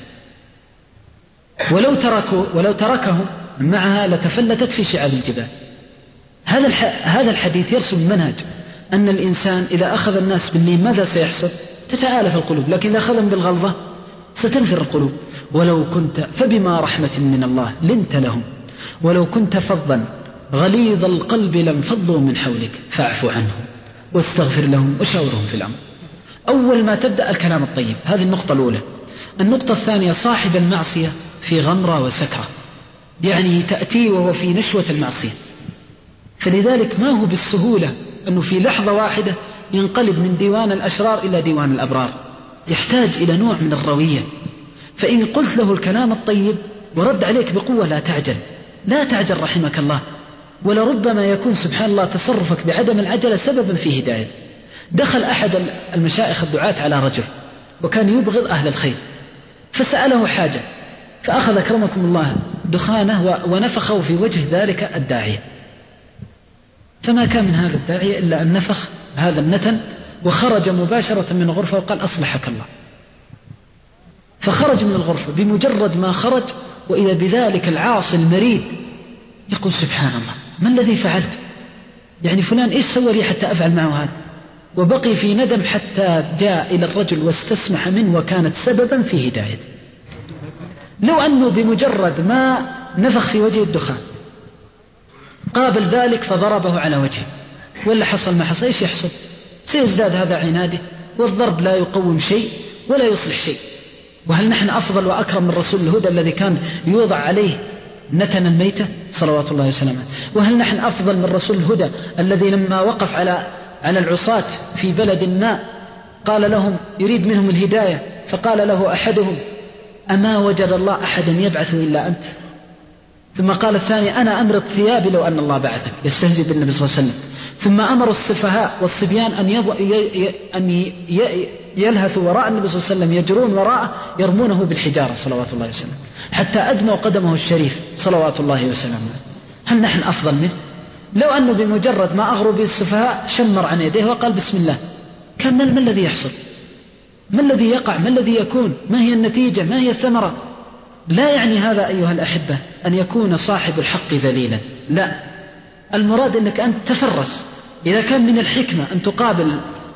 Speaker 2: ولو تركوا ولو تركهم معها لتفلتت في شعاب الجبال. هذا هذا الحديث يرسم منهج أن الإنسان إذا أخذ الناس باللين ماذا سيحصل؟ تتآلف القلوب، لكن إذا أخذهم بالغلظة ستنفر القلوب. ولو كنت فبما رحمة من الله لنت لهم ولو كنت فظا غليظ القلب لانفضوا من حولك فاعف عنهم واستغفر لهم وشاورهم في الأمر. أول ما تبدأ الكلام الطيب، هذه النقطة الأولى. النقطة الثانية: صاحب المعصية في غمرة وسكرة، يعني تأتي وهو في نشوة المعصية، فلذلك ما هو بالسهولة أنه في لحظة واحدة ينقلب من ديوان الأشرار إلى ديوان الأبرار، يحتاج إلى نوع من الروية. فإن قلت له الكلام الطيب ورد عليك بقوة لا تعجل، لا تعجل رحمك الله. ولربما يكون سبحان الله تصرفك بعدم العجلة سببا في هداية. دخل أحد المشايخ الدعاة على رجل وكان يبغض أهل الخير، فسأله حاجة، فأخذ أكرمكم الله دخانه ونفخه في وجه ذلك الداعية، فما كان من هذا الداعية إلا أن نفخ هذا النتن وخرج مباشرة من الغرفة وقال: أصلحك الله. فخرج من الغرفة، بمجرد ما خرج وإذا بذلك العاصي المريد يقول: سبحان الله، ما الذي فعلت؟ يعني فلان إيش سوى لي حتى أفعل معه هذا؟ وبقي في ندم حتى جاء إلى الرجل واستسمح منه وكانت سببا في هدايته. لو أنه بمجرد ما نفخ في وجه الدخان قابل ذلك فضربه على وجهه، ولا حصل ما حصل، إيش يحصل؟ سيزداد هذا عناده، والضرب لا يقوم شيء ولا يصلح شيء. وهل نحن أفضل وأكرم من رسول الهدى الذي كان يوضع عليه نتنا الميتة صلوات الله وسلامه؟ وهل نحن أفضل من رسول الهدى الذي لما وقف على على العصاة في بلد ما قال لهم يريد منهم الهداية، فقال له أحدهم: أما وجد الله أحدا يبعث إلا أنت؟ ثم قال الثاني: أنا أمرض ثيابي لو أن الله بعثك، يستهزئ بالنبي صلى الله عليه وسلم. ثم أمر السفهاء والصبيان أن, يض... ي... ي... أن ي... يلهثوا وراء النبي صلى الله عليه وسلم، يجرون وراءه يرمونه بالحجارة صلوات الله وسلم، حتى أدموا قدمه الشريف صلوات الله وسلم. هل نحن أفضل منه؟ لو أنه بمجرد ما أغروا به السفهاء شمر عن يديه وقال بسم الله، كان ما, ما الذي يحصل؟ ما الذي يقع؟ ما الذي يكون؟ ما هي النتيجة؟ ما هي الثمرة؟ لا يعني هذا أيها الأحبة أن يكون صاحب الحق ذليلا، لا، المراد أنك أنت تفرس. إذا كان من الحكمة أن تقابل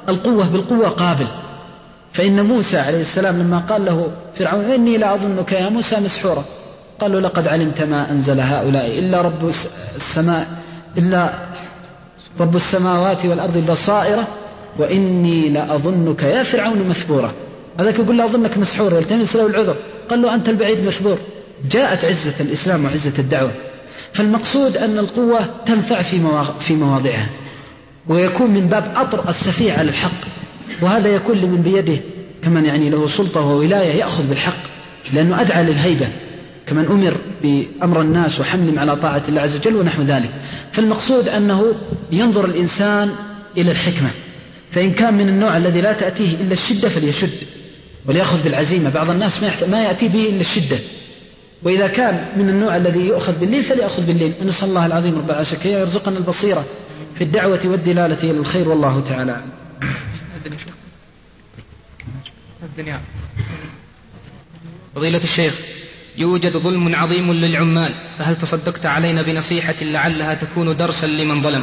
Speaker 2: القوة بالقوة قابل. فإن موسى عليه السلام لما قال له فرعون إني لأظنك يا موسى مسحورا، قال له لقد علمت ما أنزل هؤلاء إلا رب السماء إلا رب السماوات والأرض بصائرة وإني لأظنك يا فرعون مثبورا. هذاك يقول له أظنك مسحور يلتمس له العذر، قال له أنت البعيد مثبور. جاءت عزة الإسلام وعزة الدعوة. فالمقصود أن القوة تنفع في مواضعها، ويكون من باب أطر السفيع على الحق، وهذا يكون لمن بيده كمن يعني له سلطة وولاية يأخذ بالحق، لأنه أدعى للهيبة كمن أمر بأمر الناس وحملهم على طاعة الله عز وجل ونحو ذلك. فالمقصود أنه ينظر الإنسان إلى الحكمة، فإن كان من النوع الذي لا تأتيه إلا الشدة فليشد وليأخذ بالعزيمة. بعض الناس ما يأتي به إلا الشدة، وإذا كان من النوع الذي يؤخذ بالليل فليأخذ بالليل. ونسأل الله العظيم رب العرش الكريم يرزقنا البصيرة في الدعوة والدلالة إلى الخير، والله تعالى.
Speaker 3: الدنيا. فضيلة الشيخ، يوجد ظلم عظيم للعمال، فهل تصدقت علينا بنصيحة لعلها تكون درسا لمن ظلم؟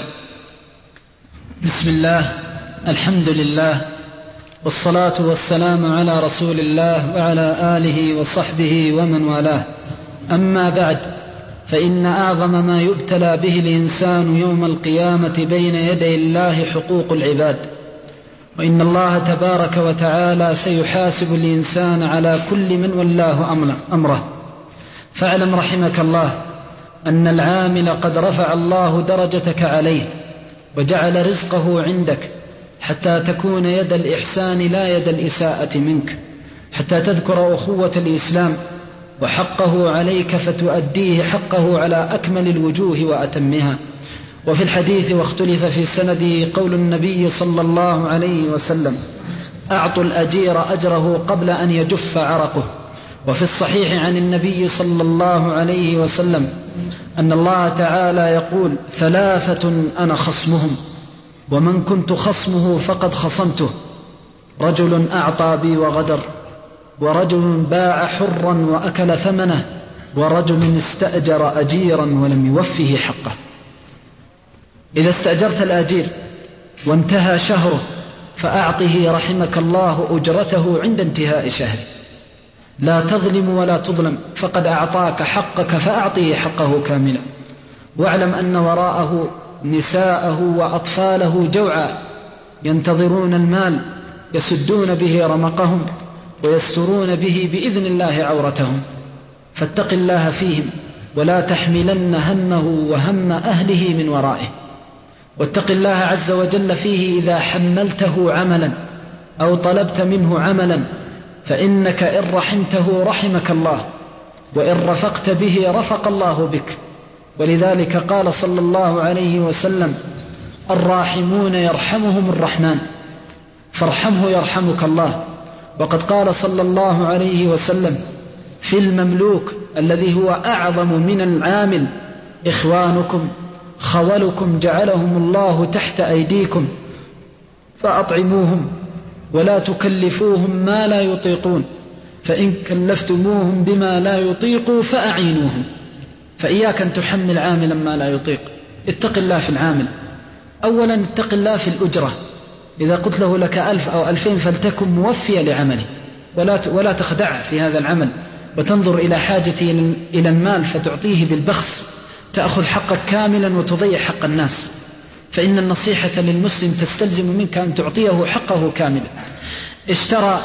Speaker 2: بسم الله، الحمد لله، والصلاة والسلام على رسول الله وعلى آله وصحبه ومن والاه. أما بعد، فإن أعظم ما يبتلى به الإنسان يوم القيامة بين يدي الله حقوق العباد، وإن الله تبارك وتعالى سيحاسب الإنسان على كل من ولاه أمره. فاعلم رحمك الله أن العامل قد رفع الله درجتك عليه وجعل رزقه عندك، حتى تكون يد الإحسان لا يد الإساءة منك، حتى تذكر أخوة الإسلام وحقه عليك فتؤديه حقه على أكمل الوجوه وأتمها. وفي الحديث واختلف في سنده قول النبي صلى الله عليه وسلم: أعطوا الأجير أجره قبل أن يجف عرقه. وفي الصحيح عن النبي صلى الله عليه وسلم أن الله تعالى يقول: ثلاثة أنا خصمهم، ومن كنت خصمه فقد خصمته: رجل أعطى بي وغدر، ورجل باع حرا وأكل ثمنه، ورجل استأجر أجيرا ولم يوفه حقه. إذا استأجرت الأجير وانتهى شهره فأعطه رحمك الله أجرته عند انتهاء شهره، لا تظلم ولا تظلم، فقد أعطاك حقك فأعطيه حقه كاملا. واعلم أن وراءه نساءه وأطفاله جوعا ينتظرون المال يسدون به رمقهم ويسترون به بإذن الله عورتهم، فاتق الله فيهم ولا تحملن همه وهم أهله من ورائه. واتق الله عز وجل فيه إذا حملته عملا أو طلبت منه عملا، فإنك إن رحمته رحمك الله، وإن رفقت به رفق الله بك. ولذلك قال صلى الله عليه وسلم: الراحمون يرحمهم الرحمن، فارحمه يرحمك الله. وقد قال صلى الله عليه وسلم في المملوك الذي هو أعظم من العامل: إخوانكم خولكم جعلهم الله تحت أيديكم فأطعموهم ولا تكلفوهم ما لا يطيقون، فإن كلفتموهم بما لا يطيقوا فأعينوهم. فإياك أن تحمل عاملا ما لا يطيق. اتق الله في العامل. أولا اتق الله في الأجرة، إذا قلت له لك ألف أو ألفين فلتكن موفية لعمله، ولا ولا تخدعه في هذا العمل وتنظر إلى حاجته إلى المال فتعطيه بالبخس، تأخذ حقك كاملا وتضيع حق الناس. فإن النصيحة للمسلم تستلزم منك أن تعطيه حقه كاملا. اشترى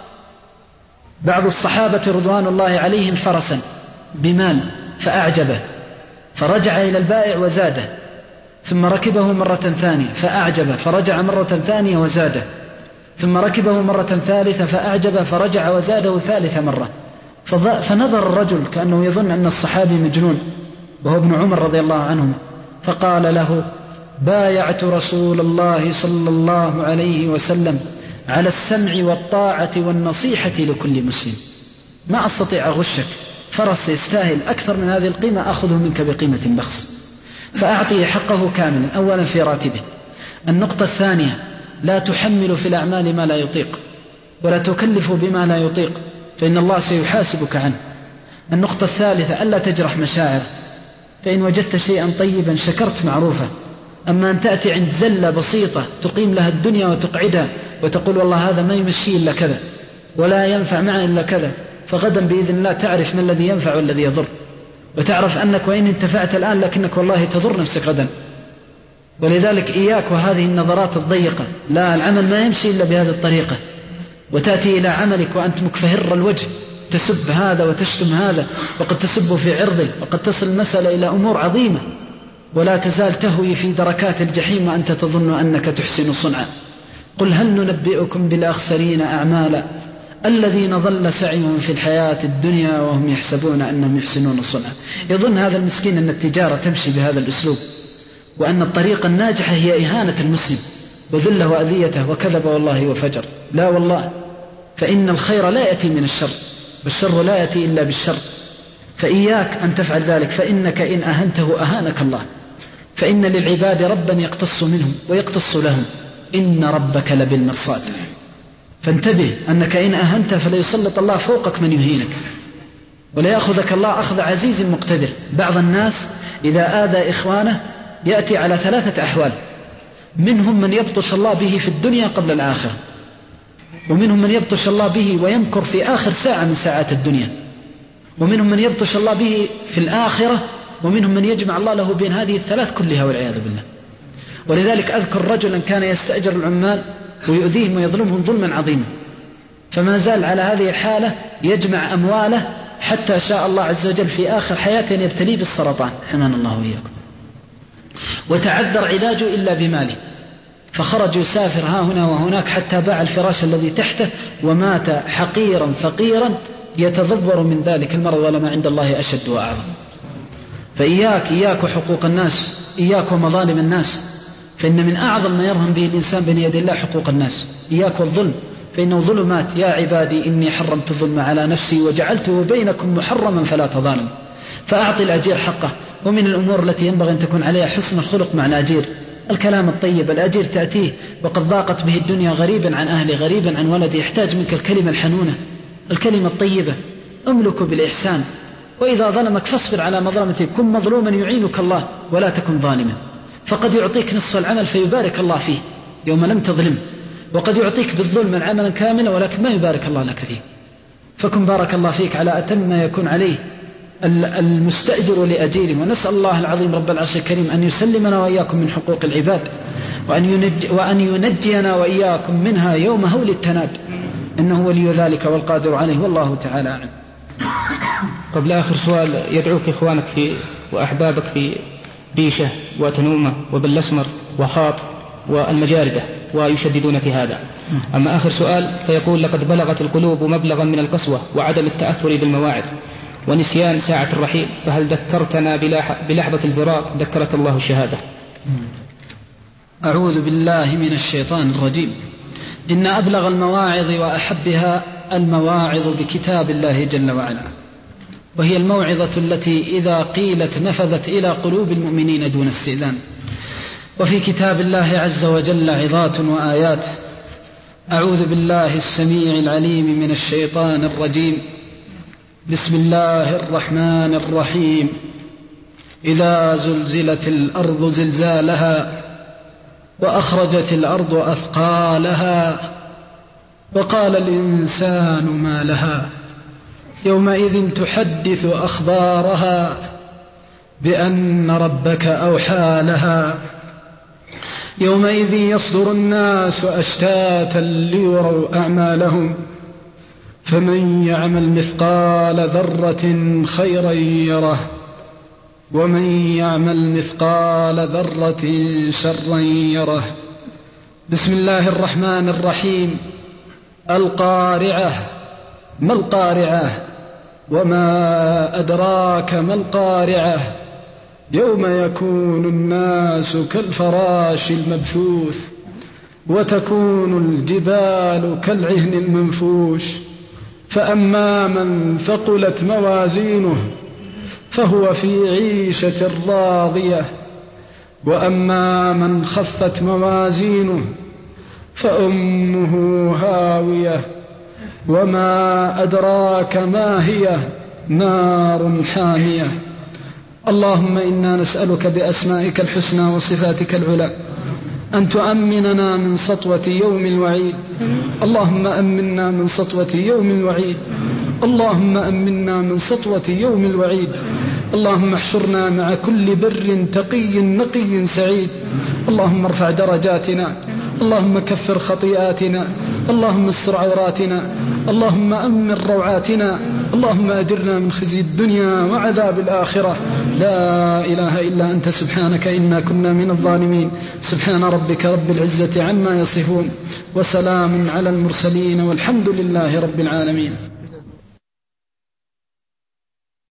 Speaker 2: بعض الصحابة رضوان الله عليهم فرسا بمال فأعجبه، فرجع إلى البائع وزاده، ثم ركبه مرة ثانية فأعجبه فرجع مرة ثانية وزاده، ثم ركبه مرة ثالثة فأعجبه فرجع وزاده ثالث مرة. فنظر الرجل كأنه يظن أن الصحابي مجنون، وهو ابن عمر رضي الله عنهما، فقال له: بايعت رسول الله صلى الله عليه وسلم على السمع والطاعة والنصيحة لكل مسلم، ما أستطيع أغشك، فرس يستاهل أكثر من هذه القيمة أخذه منك بقيمة بخس، فأعطيه حقه كاملا أولا في راتبه. النقطة الثانية: لا تحمل في الأعمال ما لا يطيق، ولا تكلف بما لا يطيق، فإن الله سيحاسبك عنه. النقطة الثالثة: ألا تجرح مشاعر، فإن وجدت شيئا طيبا شكرت معروفه، أما أن تأتي عند زلة بسيطة تقيم لها الدنيا وتقعدها وتقول والله هذا ما يمشي إلا كذا ولا ينفع معه إلا كذا، فغدا بإذن الله تعرف ما الذي ينفع والذي يضر، وتعرف أنك وإن انتفعت الآن لكنك والله تضر نفسك غدا. ولذلك إياك وهذه النظرات الضيقة، لا، العمل ما يمشي إلا بهذه الطريقة. وتأتي إلى عملك وأنت مكفهر الوجه تسب هذا وتشتم هذا، وقد تسب في عرضه، وقد تصل المسألة إلى أمور عظيمة، ولا تزال تهوي في دركات الجحيم وأنت تظن أنك تحسن صنعا. قل هل ننبئكم بالأخسرين أعمالا الذين ضل سعيهم في الحياة الدنيا وهم يحسبون أنهم يحسنون صنعا. يظن هذا المسكين أن التجارة تمشي بهذا الأسلوب، وأن الطريقة الناجحة هي إهانة المسلم وذله وأذيته وكذب والله وفجر. لا والله، فإن الخير لا يأتي من الشر، والشر لا يأتي إلا بالشر. فإياك أن تفعل ذلك، فإنك إن أهنته أهانك الله. فإن للعباد ربا يقتص منهم ويقتص لهم، إن ربك لبالمرصاد. فانتبه أنك إن أهنت فليسلط الله فوقك من يهينك، ولا يأخذك الله أخذ عزيز مقتدر. بعض الناس إذا آذى إخوانه يأتي على ثلاثة أحوال: منهم من يبطش الله به في الدنيا قبل الآخرة، ومنهم من يبطش الله به ويمكر في آخر ساعة من ساعات الدنيا، ومنهم من يبطش الله به في الآخرة، ومنهم من يجمع الله له بين هذه الثلاث كلها والعياذ بالله. ولذلك أذكر رجلا كان يستأجر العمال ويؤذيهم ويظلمهم ظلما عظيما، فما زال على هذه الحالة يجمع أمواله حتى شاء الله عز وجل في آخر حياته أن يبتليه بالسرطان، حمانا الله وإياكم. وتعذر علاجه إلا بماله، فخرج يسافر ها هنا وهناك حتى باع الفراش الذي تحته ومات حقيرا فقيرا يتضبر من ذلك المرض، ولما عند الله أشد وأعظم. فإياك إياك وحقوق الناس، إياك ومظالم الناس، فإن من أعظم ما يرهم به الإنسان بين يدي الله حقوق الناس. إياك والظلم، فإنه ظلمات. يا عبادي إني حرمت الظلم على نفسي وجعلته بينكم محرما فلا تظالموا. فأعطي الأجير حقه. ومن الأمور التي ينبغي أن تكون عليها حسن الخلق مع الأجير، الكلام الطيب. الأجير تأتيه وقد ضاقت به الدنيا غريبا عن أهله غريبا عن ولده، يحتاج منك الكلمة الحنونة، الكلمة الطيبة. املك بالإحسان، وإذا ظلمك فاصبر على مظلمته. كن مظلوما يعينك الله ولا تكن ظالما، فقد يعطيك نصف العمل فيبارك الله فيه يوم لم تظلم، وقد يعطيك بالظلم العمل كاملا ولكن ما يبارك الله لك فيه. فكن بارك الله فيك على أتم ما يكون عليه المستأجر لأجيره. ونسأل الله العظيم رب العرش الكريم أن يسلمنا وإياكم من حقوق العباد، وأن, ينج وأن ينجينا وإياكم منها يوم هول التناد، إنه ولي ذلك والقادر عليه، والله تعالى أعلم.
Speaker 3: قبل آخر سؤال، يدعوك إخوانك في وأحبابك في بيشة وتنومة وبالأسمر وخاط والمجاردة ويشددون في هذا. أما آخر سؤال فيقول: لقد بلغت القلوب مبلغا من القسوة وعدم التأثر بالمواعظ ونسيان ساعة الرحيل، فهل ذكرتنا بلحظة الفراق ذكرك الله الشهادة؟
Speaker 2: أعوذ بالله من الشيطان الرجيم. إن أبلغ المواعظ وأحبها المواعظ بكتاب الله جل وعلا، وهي الموعظة التي إذا قيلت نفذت إلى قلوب المؤمنين دون استئذان. وفي كتاب الله عز وجل عظات وآيات. أعوذ بالله السميع العليم من الشيطان الرجيم. بسم الله الرحمن الرحيم. إذا زلزلت الأرض زلزالها وأخرجت الأرض أثقالها وقال الإنسان ما لها يومئذ تحدث أخبارها بأن ربك أوحى لها يومئذ يصدر الناس أشتاتا ليروا أعمالهم فمن يعمل مثقال ذرة خيرا يره ومن يعمل مثقال ذرة شرا يره. بسم الله الرحمن الرحيم. القارعة. ما القارعة؟ وما أدراك ما القارعة؟ يوم يكون الناس كالفراش المبثوث وتكون الجبال كالعهن المنفوش، فأما من ثقلت موازينه فهو في عيشة راضية، وأما من خفت موازينه فأمه هاوية، وما أدراك ما هي؟ نار حامية.
Speaker 1: اللهم إنا نسألك بأسمائك الحسنى وصفاتك العلى أن تؤمننا من سطوة يوم الوعيد. اللهم أمنا من سطوة يوم الوعيد. اللهم أمنا من سطوة يوم الوعيد. اللهم احشرنا مع كل بر تقي نقي سعيد. اللهم ارفع درجاتنا. اللهم كفر خطيئاتنا. اللهم استر عوراتنا. اللهم أمن روعاتنا. اللهم أجرنا من خزي الدنيا وعذاب الآخرة. لا إله إلا أنت سبحانك إنا كنا من الظالمين. سبحان ربك رب العزة عما يصفون وسلام على المرسلين والحمد لله رب العالمين.